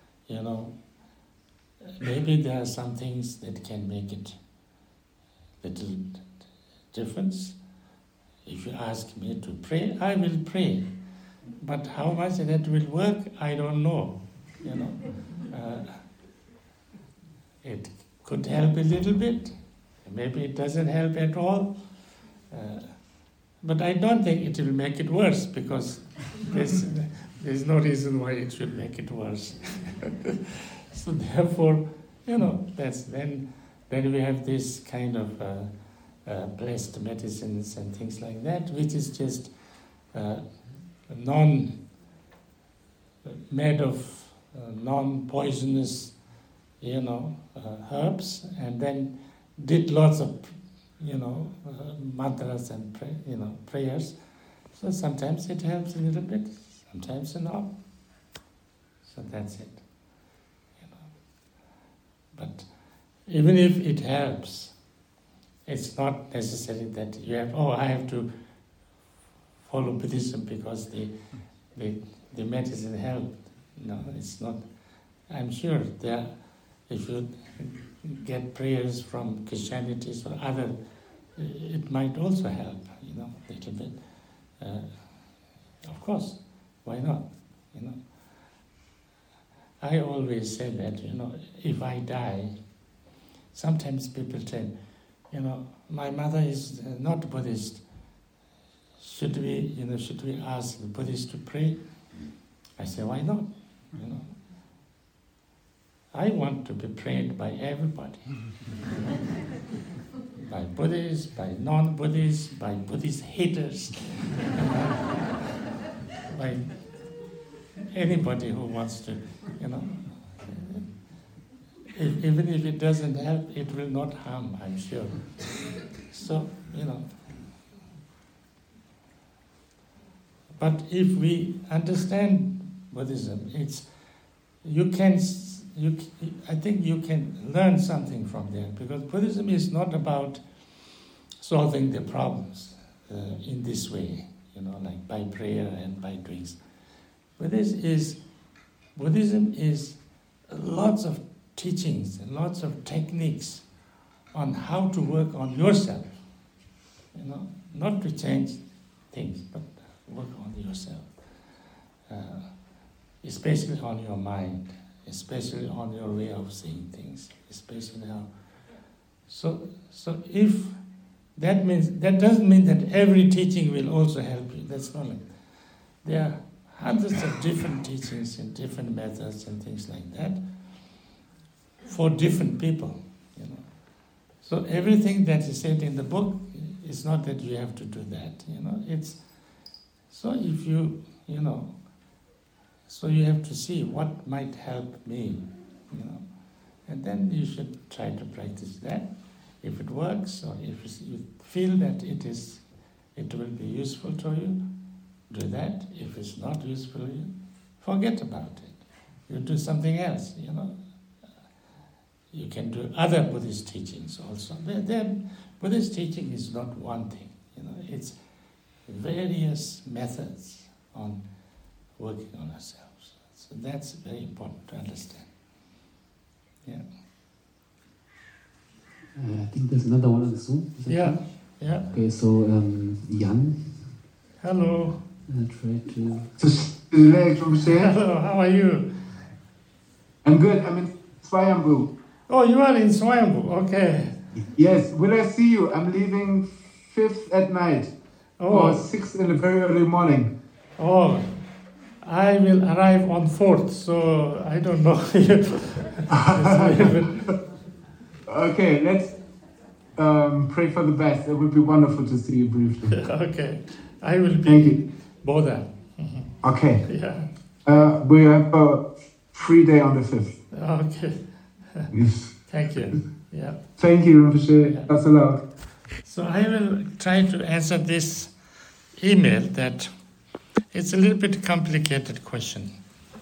Maybe there are some things that can make it little difference. If you ask me to pray, I will pray. But how much that will work, I don't know, It could help a little bit. Maybe it doesn't help at all. But I don't think it will make it worse, because there's no reason why it should make it worse. So therefore, that's then we have this kind of blessed medicines and things like that, which is just made of non-poisonous, herbs, and then did lots of, mantras and prayers. So sometimes it helps a little bit, sometimes not. So that's it. But even if it helps, it's not necessary that you have, I have to follow Buddhism because the medicine helped. No, it's not. I'm sure if you get prayers from Christianity or other, it might also help, a little bit. Of course, why not? I always say that, if I die, sometimes people say, my mother is not Buddhist. Should we ask the Buddhists to pray? I say, why not? I want to be prayed by everybody. By Buddhists, by non-Buddhists, by Buddhist haters, by anybody who wants to, even if it doesn't help, it will not harm, I'm sure. So, But if we understand Buddhism, I think you can learn something from there, because Buddhism is not about solving the problems in this way, like by prayer and by doing. Buddhism is lots of teachings and lots of techniques on how to work on yourself, not to change things, but work on yourself, especially on your mind, especially on your way of seeing things, especially how. So if that doesn't mean that every teaching will also help you. That's not it. There are hundreds of different teachings and different methods and things like that for different people. So everything that is said in the book is not that you have to do that. It's so if you so you have to see what might help me, and then you should try to practice that. If it works, or if you feel that it will be useful to you, do that. If it's not useful to you, forget about it. You do something else, You can do other Buddhist teachings also. Buddhist teaching is not one thing, it's various methods on working on ourselves. So that's very important to understand. Yeah. I think there's another one on Zoom. Yeah. Okay, so Jan. Hello. Try to. Hello, how are you? I'm good. I'm in Swayambhu. Oh, you are in Swayambhu. Okay. Yes. Will I see you? I'm leaving 5th at night. Or 6th in the very early morning. Oh, I will arrive on 4th, so I don't know. Okay, let's pray for the best. It would be wonderful to see you briefly. Okay, I will be. Thank you. Bodha. Okay. Yeah. We have a free day on the 5th. Okay. Yes. Thank you. Yeah. Thank you, Rinpoche. That's allowed. So I will try to answer this email that it's a little bit complicated question.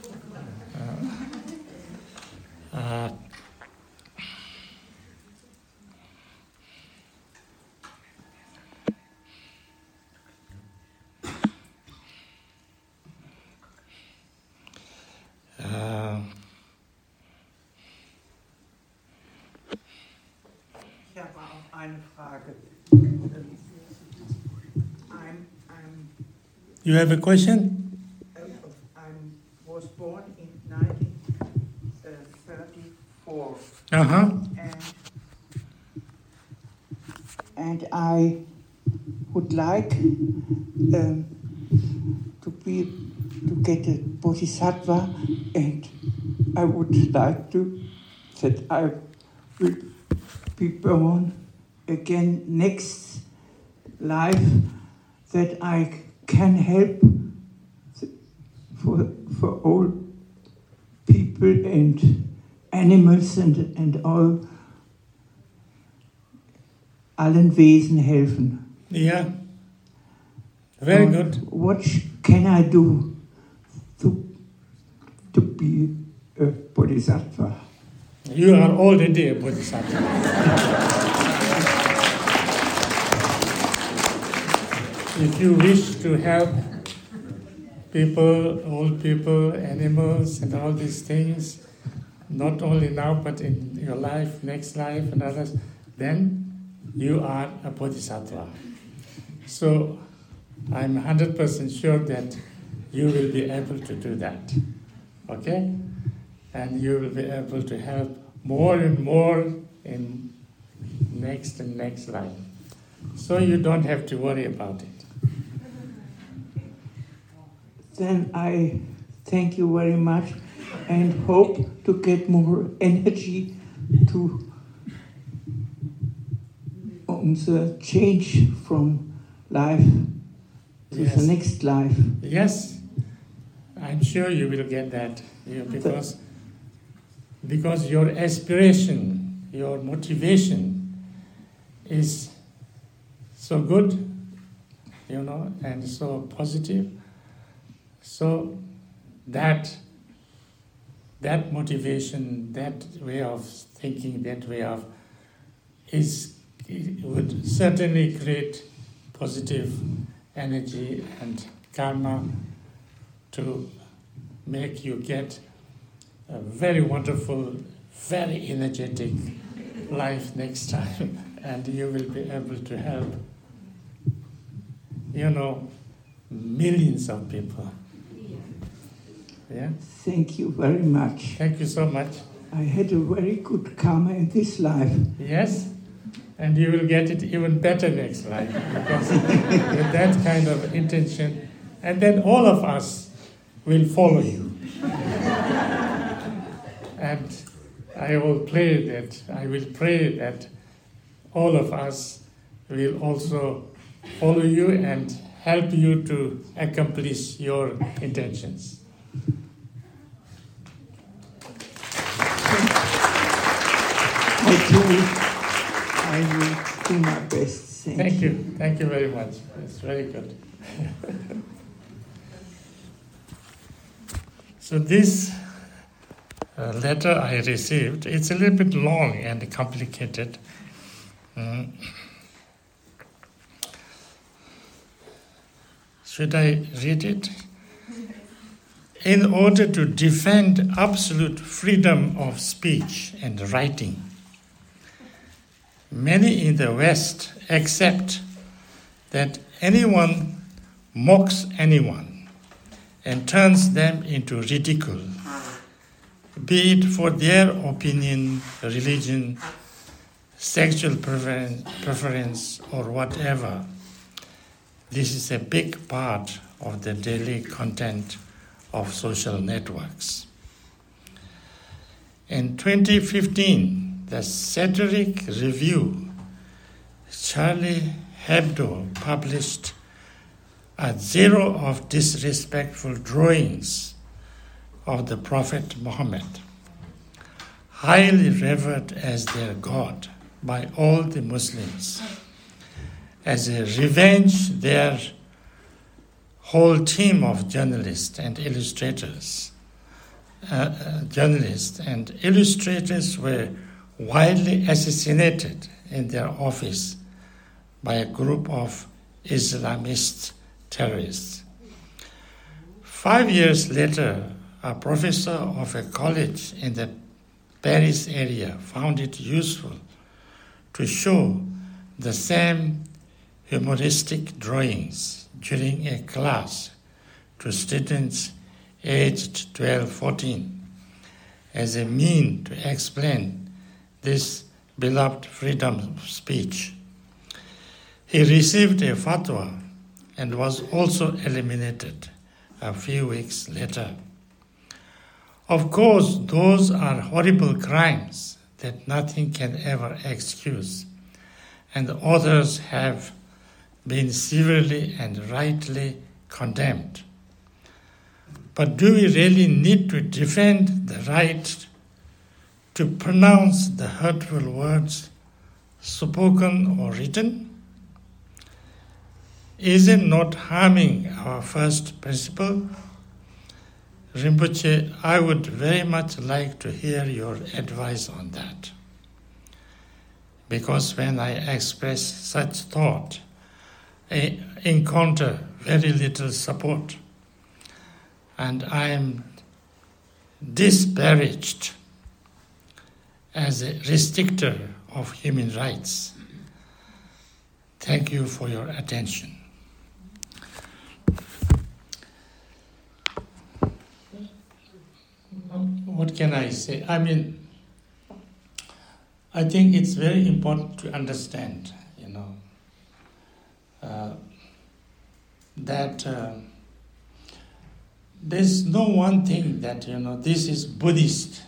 Ich habe auch eine Frage. You have a question? I was born in 1934. Uh-huh. And I would like to get a bodhisattva, and I would like that I will be born again next life, that I can help for all people and animals and all allen Wesen helfen. Yeah. Very good. What can I do to be a bodhisattva? You are already a bodhisattva. If you wish to help people, old people, animals, and all these things, not only now but in your life, next life, and others, then you are a bodhisattva. So I'm 100% sure that you will be able to do that. Okay? And you will be able to help more and more in next and next life. So you don't have to worry about it. Then I thank you very much and hope to get more energy to the change from life to the next life. Yes, I'm sure you will get that, because your aspiration, your motivation is so good, and so positive, so that that motivation, that way of thinking, that way of it would certainly create positive energy and karma to make you get a very wonderful, very energetic life next time, and you will be able to help, millions of people. Yeah? Thank you very much. Thank you so much. I had a very good karma in this life. Yes, and you will get it even better next life, because with that kind of intention, and then all of us will follow you. And I will pray that all of us will also follow you and help you to accomplish your intentions. I will do my best. Thank you. Thank you very much. It's very good. So this letter I received, it's a little bit long and complicated. Should I read it? In order to defend absolute freedom of speech and writing, many in the West accept that anyone mocks anyone and turns them into ridicule, be it for their opinion, religion, sexual preference, or whatever. This is a big part of the daily content of social networks. In 2015, the satiric review Charlie Hebdo published a zero of disrespectful drawings of the Prophet Muhammad, highly revered as their God by all the Muslims. As a revenge, their whole team of journalists and illustrators were widely assassinated in their office by a group of Islamist terrorists. 5 years later, a professor of a college in the Paris area found it useful to show the same humoristic drawings during a class to students aged 12-14 as a mean to explain this beloved freedom of speech. He received a fatwa and was also eliminated a few weeks later. Of course, those are horrible crimes that nothing can ever excuse, and the authors have been severely and rightly condemned. But do we really need to defend the right to pronounce the hurtful words spoken or written? Is it not harming our first principle? Rinpoche, I would very much like to hear your advice on that. Because when I express such thought, I encounter very little support, and I am disparaged as a restrictor of human rights. Thank you for your attention. What can I say? I think it's very important to understand, that there's no one thing that, this is Buddhist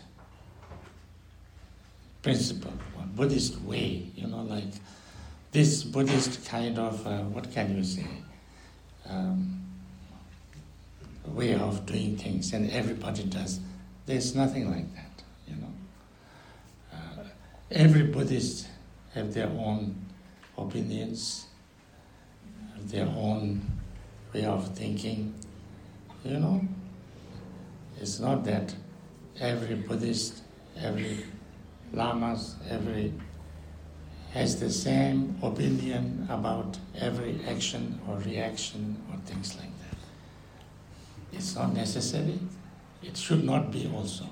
principle, or Buddhist way, like this Buddhist kind of, what can you say, way of doing things, and everybody does. There's nothing like that, Every Buddhist have their own opinions, have their own way of thinking, It's not that every Buddhist, every Lamas, has the same opinion about every action or reaction or things like that. It's not necessary. It should not be also.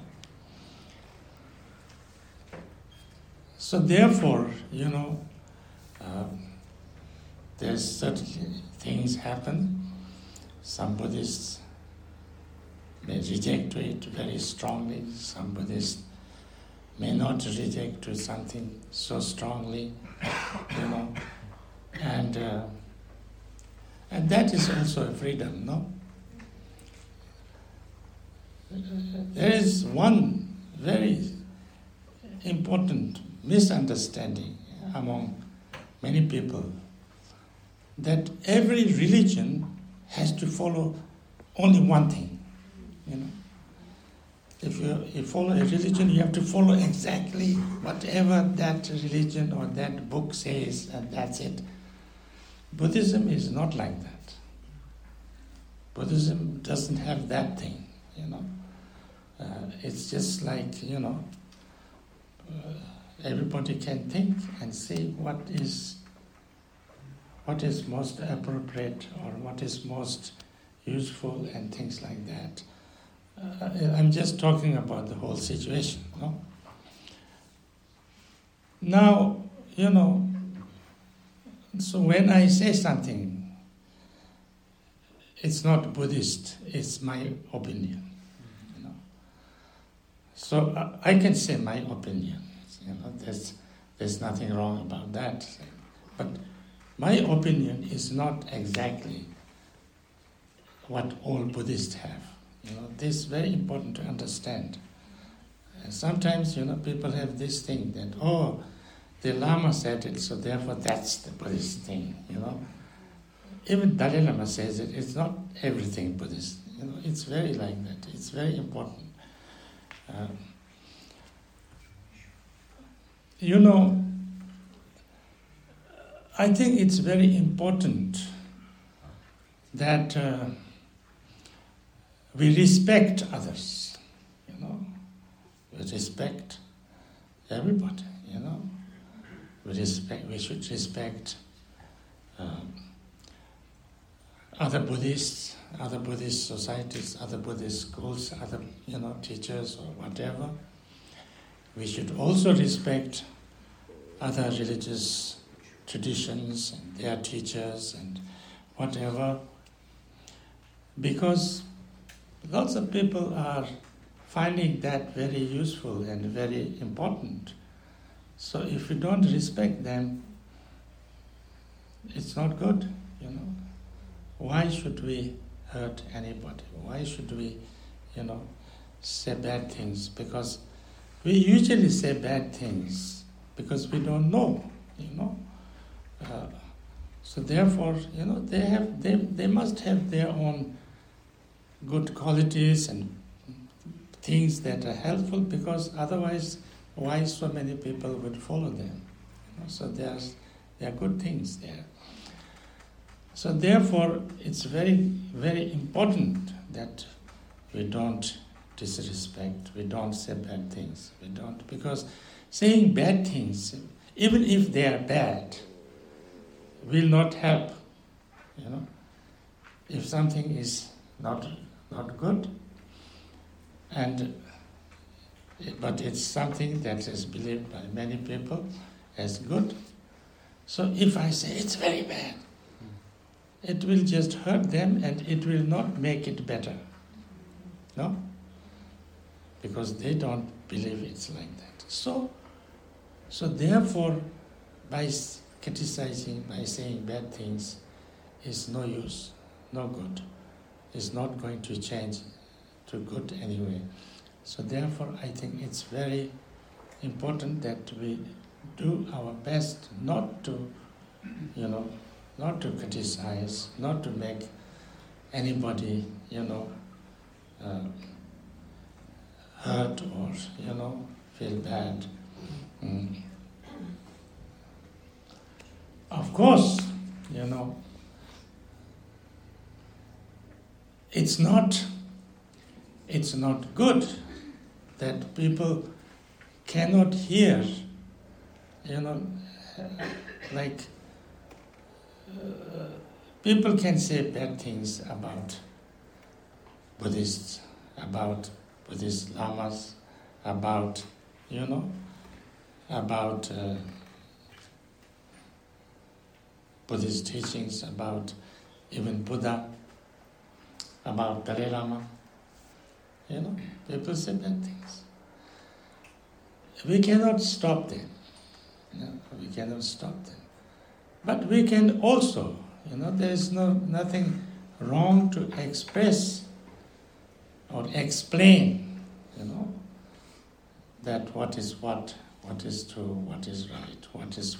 So therefore, there's certain things happen. Some Buddhists may reject it very strongly. Some Buddhists may not reject to something so strongly, and that is also a freedom, no? There is one very important misunderstanding among many people, that every religion has to follow only one thing. If you follow a religion, you have to follow exactly whatever that religion or that book says, and that's it. Buddhism is not like that. Buddhism doesn't have that thing, It's just like, everybody can think and see what is most appropriate or what is most useful and things like that. I'm just talking about the whole situation, no? Now, so when I say something, it's not Buddhist, it's my opinion, So I can say my opinion, there's nothing wrong about that. But my opinion is not exactly what all Buddhists have. This is very important to understand. Sometimes, people have this thing that, the Lama said it, so therefore that's the Buddhist thing, Even Dalai Lama says it, it's not everything Buddhist, it's very like that, it's very important. I think it's very important that we respect others, We respect everybody, We should respect other Buddhists, other Buddhist societies, other Buddhist schools, other, teachers or whatever. We should also respect other religious traditions and their teachers and whatever, because lots of people are finding that very useful and very important. So if we don't respect them, it's not good, Why should we hurt anybody? Why should we, say bad things? Because we usually say bad things because we don't know, So therefore, they must have their own good qualities and things that are helpful, because otherwise, why so many people would follow them? So there are good things there. So therefore, it's very, very important that we don't disrespect, we don't say bad things, because saying bad things, even if they are bad, will not help. If something is not good, but it's something that is believed by many people as good. So if I say it's very bad, it will just hurt them and it will not make it better. No? Because they don't believe it's like that. So therefore, by criticizing, by saying bad things, is no use, no good. It's not going to change to good anyway. So therefore, I think it's very important that we do our best not to, not to criticize, not to make anybody, hurt or, feel bad. Of course, it's not good that people cannot hear, like people can say bad things about Buddhists, about Buddhist lamas, about, about Buddhist teachings, about even Buddha, about Dalai Lama. People say bad things. We cannot stop them. We cannot stop them. But we can also, there is nothing wrong to express or explain, that what is true, what is right, what is.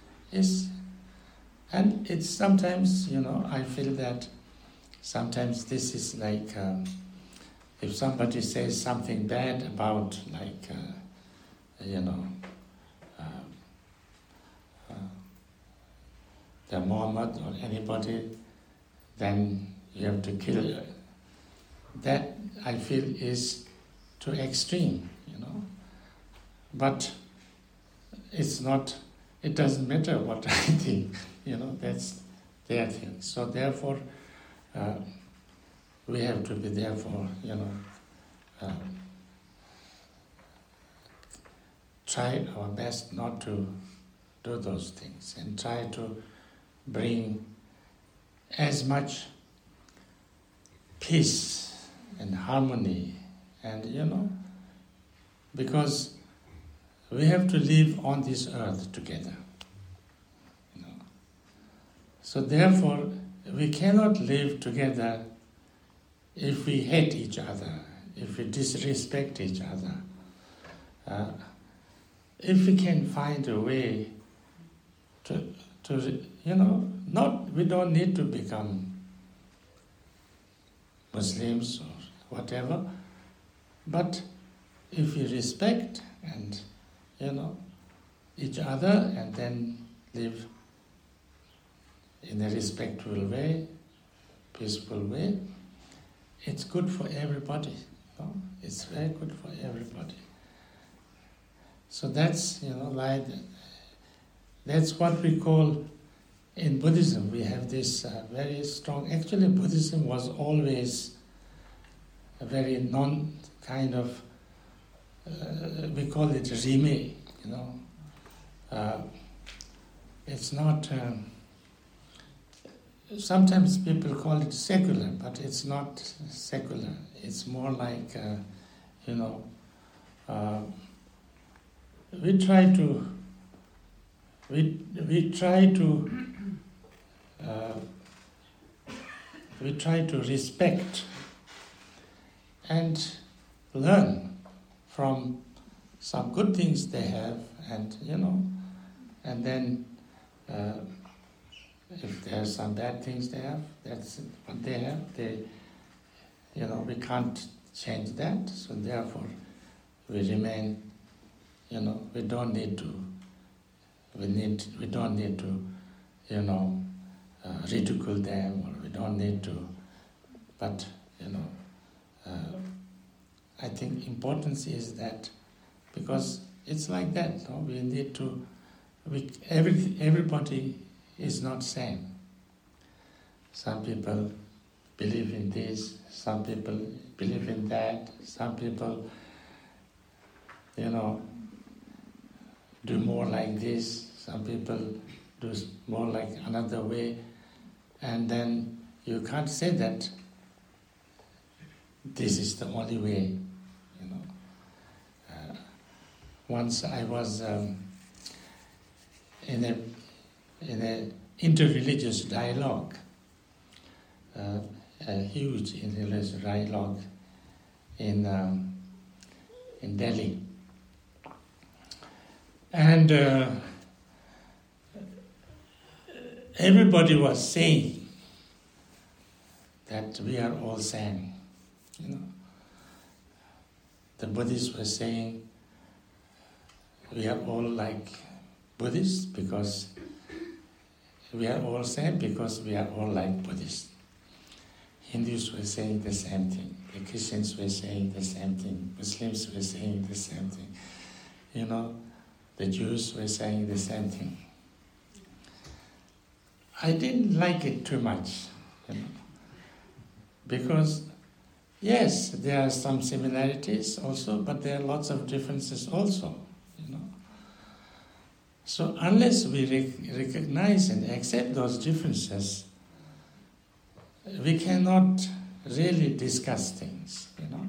And it's sometimes, I feel that sometimes this is like, if somebody says something bad about, like, the Muhammad or anybody, then you have to kill her. That, I feel, is too extreme, But it's not, it doesn't matter what I think, that's their thing. So therefore, we have to be therefore, try our best not to do those things and try to bring as much peace and harmony and, because we have to live on this earth together. So therefore, we cannot live together if we hate each other, if we disrespect each other. If we can find a way to we don't need to become Muslims or whatever, but if we respect and, each other and then live in a respectful way, peaceful way, it's good for everybody. It's very good for everybody. So that's, like, that's what we call, in Buddhism, we have this very strong, actually Buddhism was always a very kind of, we call it rime, it's not, sometimes people call it secular, but it's not secular. It's more like, we try to respect and learn from some good things they have, and and then if there are some bad things they have, that's what they have. We can't change that. So therefore, we remain. We don't need to. We don't need to, ridicule them, or we don't need to. But I think importance is that, because it's like that. No? We need to. Everybody is not same. Some people believe in this. Some people believe in that. Some people, do more like this, some people do more like another way, and then you can't say that this is the only way, Once I was in a interreligious dialogue, a huge interreligious dialogue in Delhi. And everybody was saying that we are all same. The Buddhists were saying we are all like Buddhists because we are all same, because we are all like Buddhists. Hindus were saying the same thing, the Christians were saying the same thing, Muslims were saying the same thing, the Jews were saying the same thing. I didn't like it too much, because yes, there are some similarities also, but there are lots of differences also, So unless we recognize and accept those differences, we cannot really discuss things,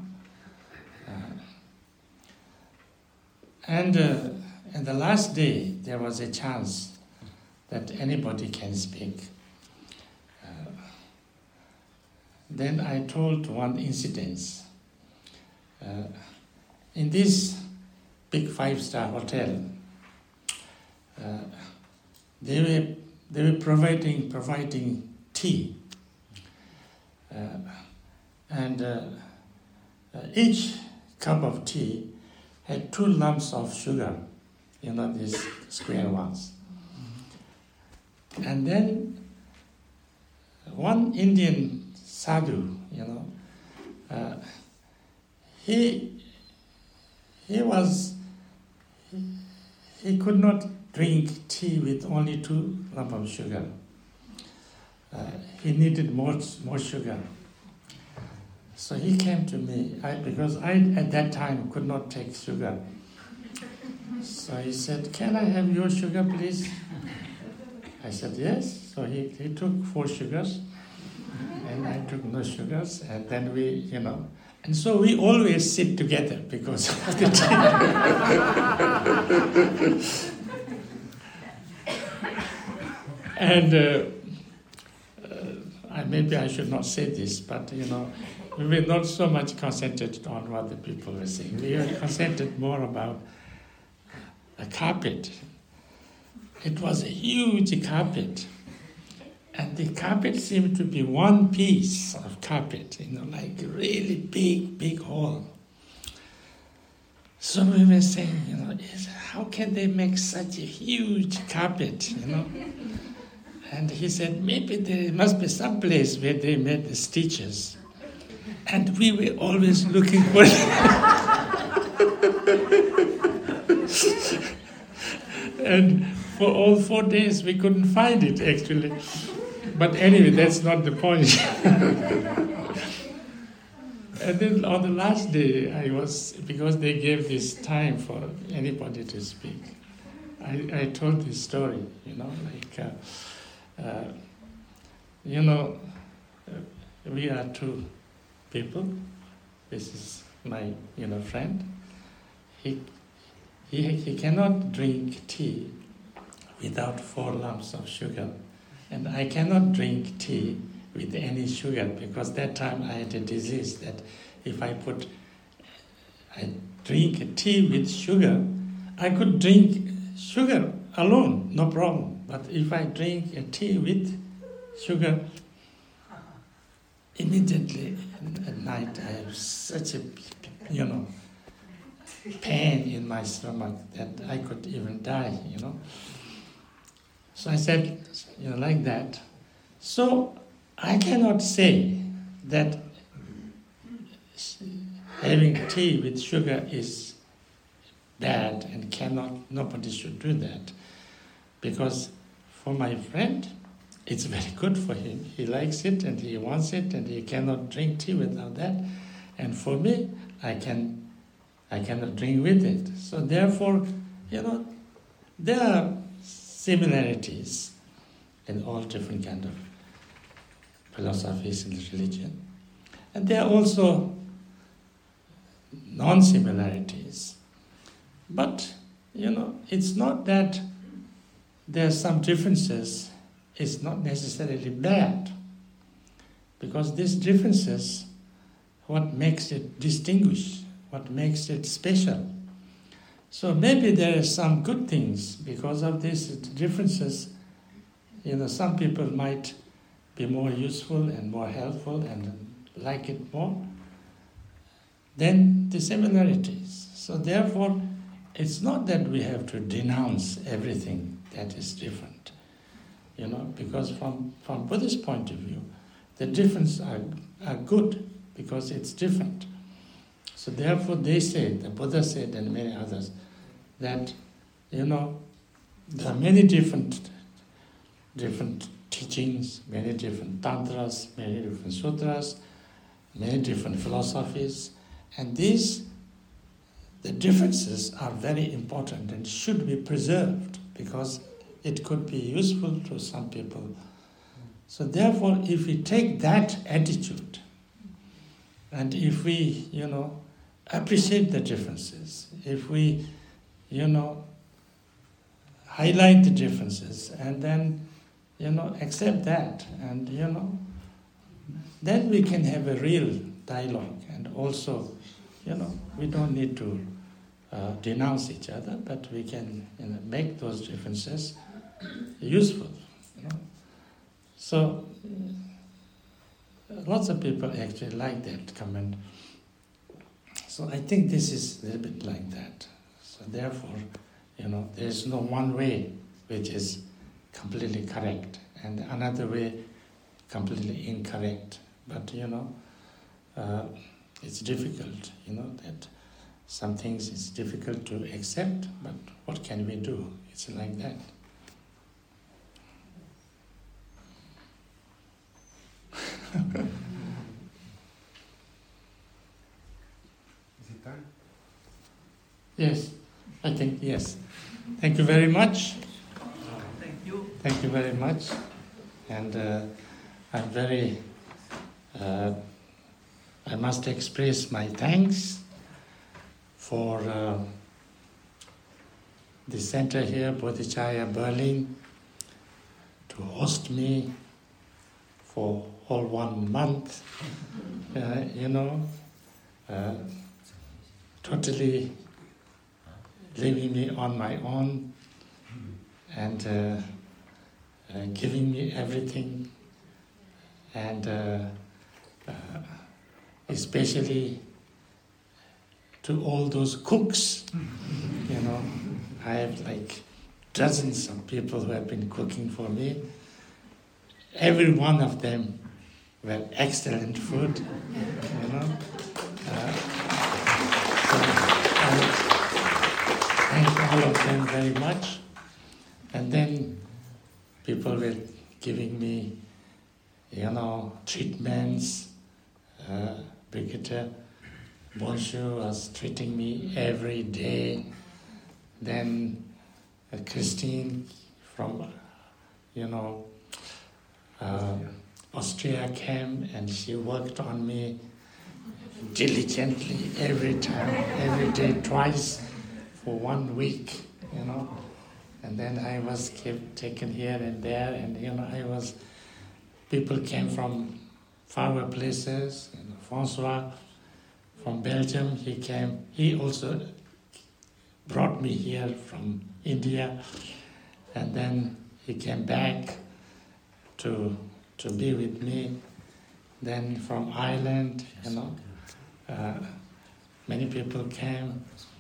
And the last day, there was a chance that anybody can speak. Then I told one incident. In this big 5-star hotel, they were providing tea, and each cup of tea had 2 lumps of sugar, these square ones. And then one Indian sadhu, he could not drink tea with only 2 lumps of sugar. He needed more sugar. So he came to me, because I at that time could not take sugar. So he said, "Can I have your sugar, please?" I said, "Yes." So he took 4 sugars, and I took no sugars, and then we, and so we always sit together because of the tea. And maybe I should not say this, but we were not so much concentrated on what the people were saying. We were concentrated more about a carpet. It was a huge carpet, and the carpet seemed to be one piece of carpet, like a really big hall. So we were saying, how can they make such a huge carpet, And he said, maybe there must be some place where they made the stitches. And we were always looking for it. And for all 4 days we couldn't find it, actually. But anyway, that's not the point. And then on the last day, because they gave this time for anybody to speak, I told this story, we are 2 people. This is my, friend. He cannot drink tea without 4 lumps of sugar. And I cannot drink tea with any sugar, because that time I had a disease that if I drink a tea with sugar, I could drink sugar alone, no problem. But if I drink a tea with sugar, immediately at night I have such a, pain in my stomach that I could even die, So I said, like that. So I cannot say that having tea with sugar is bad and nobody should do that. Because for my friend, it's very good for him. He likes it and he wants it and he cannot drink tea without that. And for me, I cannot drink with it. So therefore, there are similarities in all different kind of philosophies and religion. And there are also non-similarities. But, it's not that there are some differences, it's not necessarily bad. Because these differences, what makes it distinguished, what makes it special. So maybe there are some good things because of these differences. Some people might be more useful and more helpful and like it more than the similarities. So therefore, it's not that we have to denounce everything that is different, because from Buddhist point of view, the differences are are good because it's different. So therefore they said, the Buddha said and many others, that, there are many different teachings, many different tantras, many different sutras, many different philosophies, and the differences are very important and should be preserved because it could be useful to some people. So therefore, if we take that attitude, and if we, appreciate the differences, if we, highlight the differences, and then, accept that, and, then we can have a real dialogue. And also, we don't need to denounce each other, but we can make those differences useful. So, lots of people actually like that comment. So I think this is a little bit like that. So therefore, there is no one way which is completely correct and another way completely incorrect. But it's difficult, that some things it's difficult to accept, but what can we do? It's like that. Is it done? Yes, I think yes. Thank you very much. Thank you. Thank you very much. And I'm very, I must express my thanks for the center here, Bodhichaya Berlin, to host me for all 1 month, totally leaving me on my own and giving me everything, and especially to all those cooks. I have like dozens of people who have been cooking for me. Every one of them were excellent food, So I thank all of them very much. And then people were giving me, treatments. Brigitte Bonshu was treating me every day. Then Christine from, Austria came and she worked on me diligently every day, twice for 1 week, And then I was kept taken here and there, and people came from far places. Francois from Belgium, he came. He also brought me here from India, and then he came back to be with me. Then from Ireland, many people came.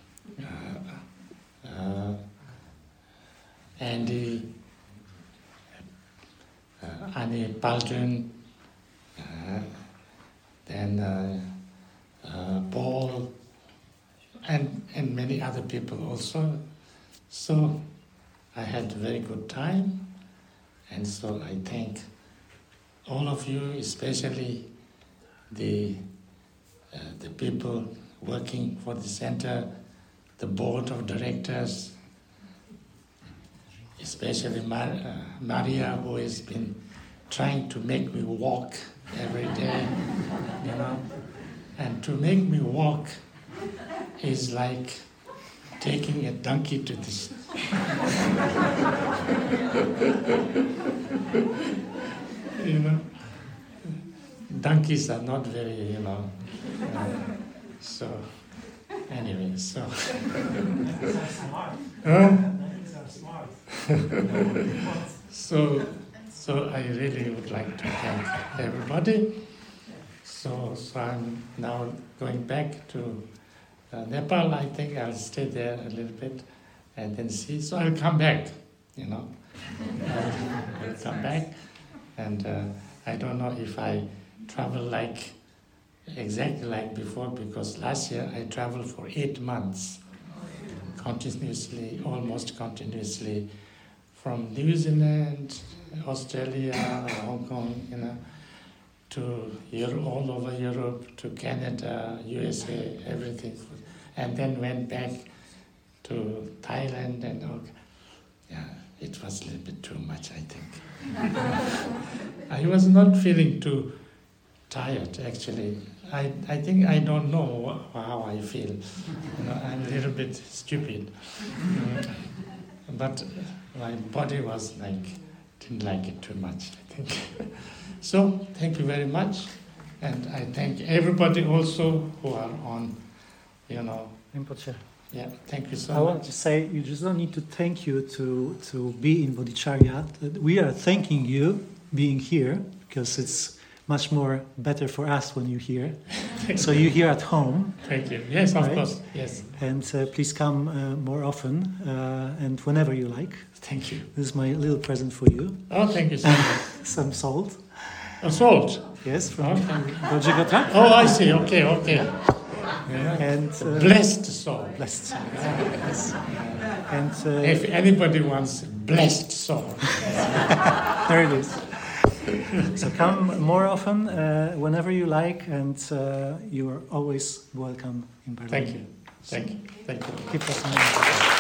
Andy, Annie Baldwin, then Paul, and many other people also. So I had a very good time, and so I thank all of you, especially the people working for the center, the board of directors, especially Maria, who has been trying to make me walk every day, And to make me walk is like taking a donkey to the donkeys are not very, so anyway, so. Donkeys are smart. Donkeys are smart. So I really would like to thank everybody. So I'm now going back to Nepal. I think I'll stay there a little bit and then see. So I'll come back, I'll come back. And I don't know if I travel exactly like before, because last year I traveled for 8 months, continuously, almost continuously, from New Zealand, Australia, Hong Kong, to all over Europe, to Canada, USA, everything. And then went back to Thailand and all. Yeah, it was a little bit too much, I think. I was not feeling too tired, actually. I think I don't know how I feel. I'm a little bit stupid. But my body was didn't like it too much, I think. So, thank you very much. And I thank everybody also who are on, Rinpoche. Yeah, thank you so much. I want to say, you just don't need to thank you to be in Bodhicharya. We are thanking you being here, because it's much more better for us when you're here. So you're here at home. Thank you. Yes, right? Of course. Yes. And please come more often and whenever you like. Thank you. This is my little present for you. Oh, thank you so much. Some salt. Oh, salt? Yes, from Dojigota. Oh, I see. Okay. Yeah. And blessed soul. Blessed soul. Yes. And if anybody wants blessed soul, there it is. So come more often, whenever you like, and you are always welcome in Berlin. Thank you. Thank you. Thank you. Keep us in mind.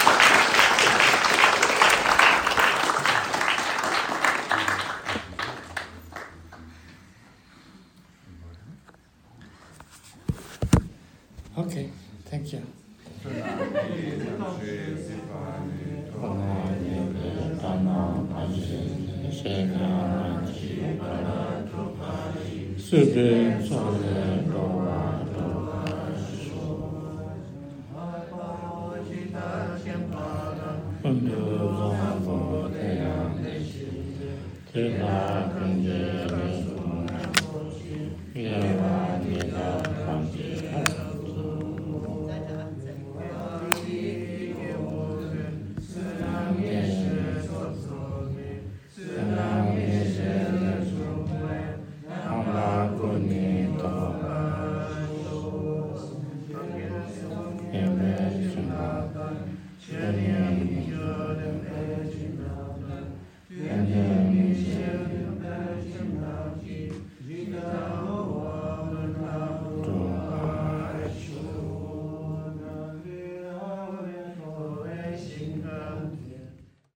Okay, thank you. Yeah.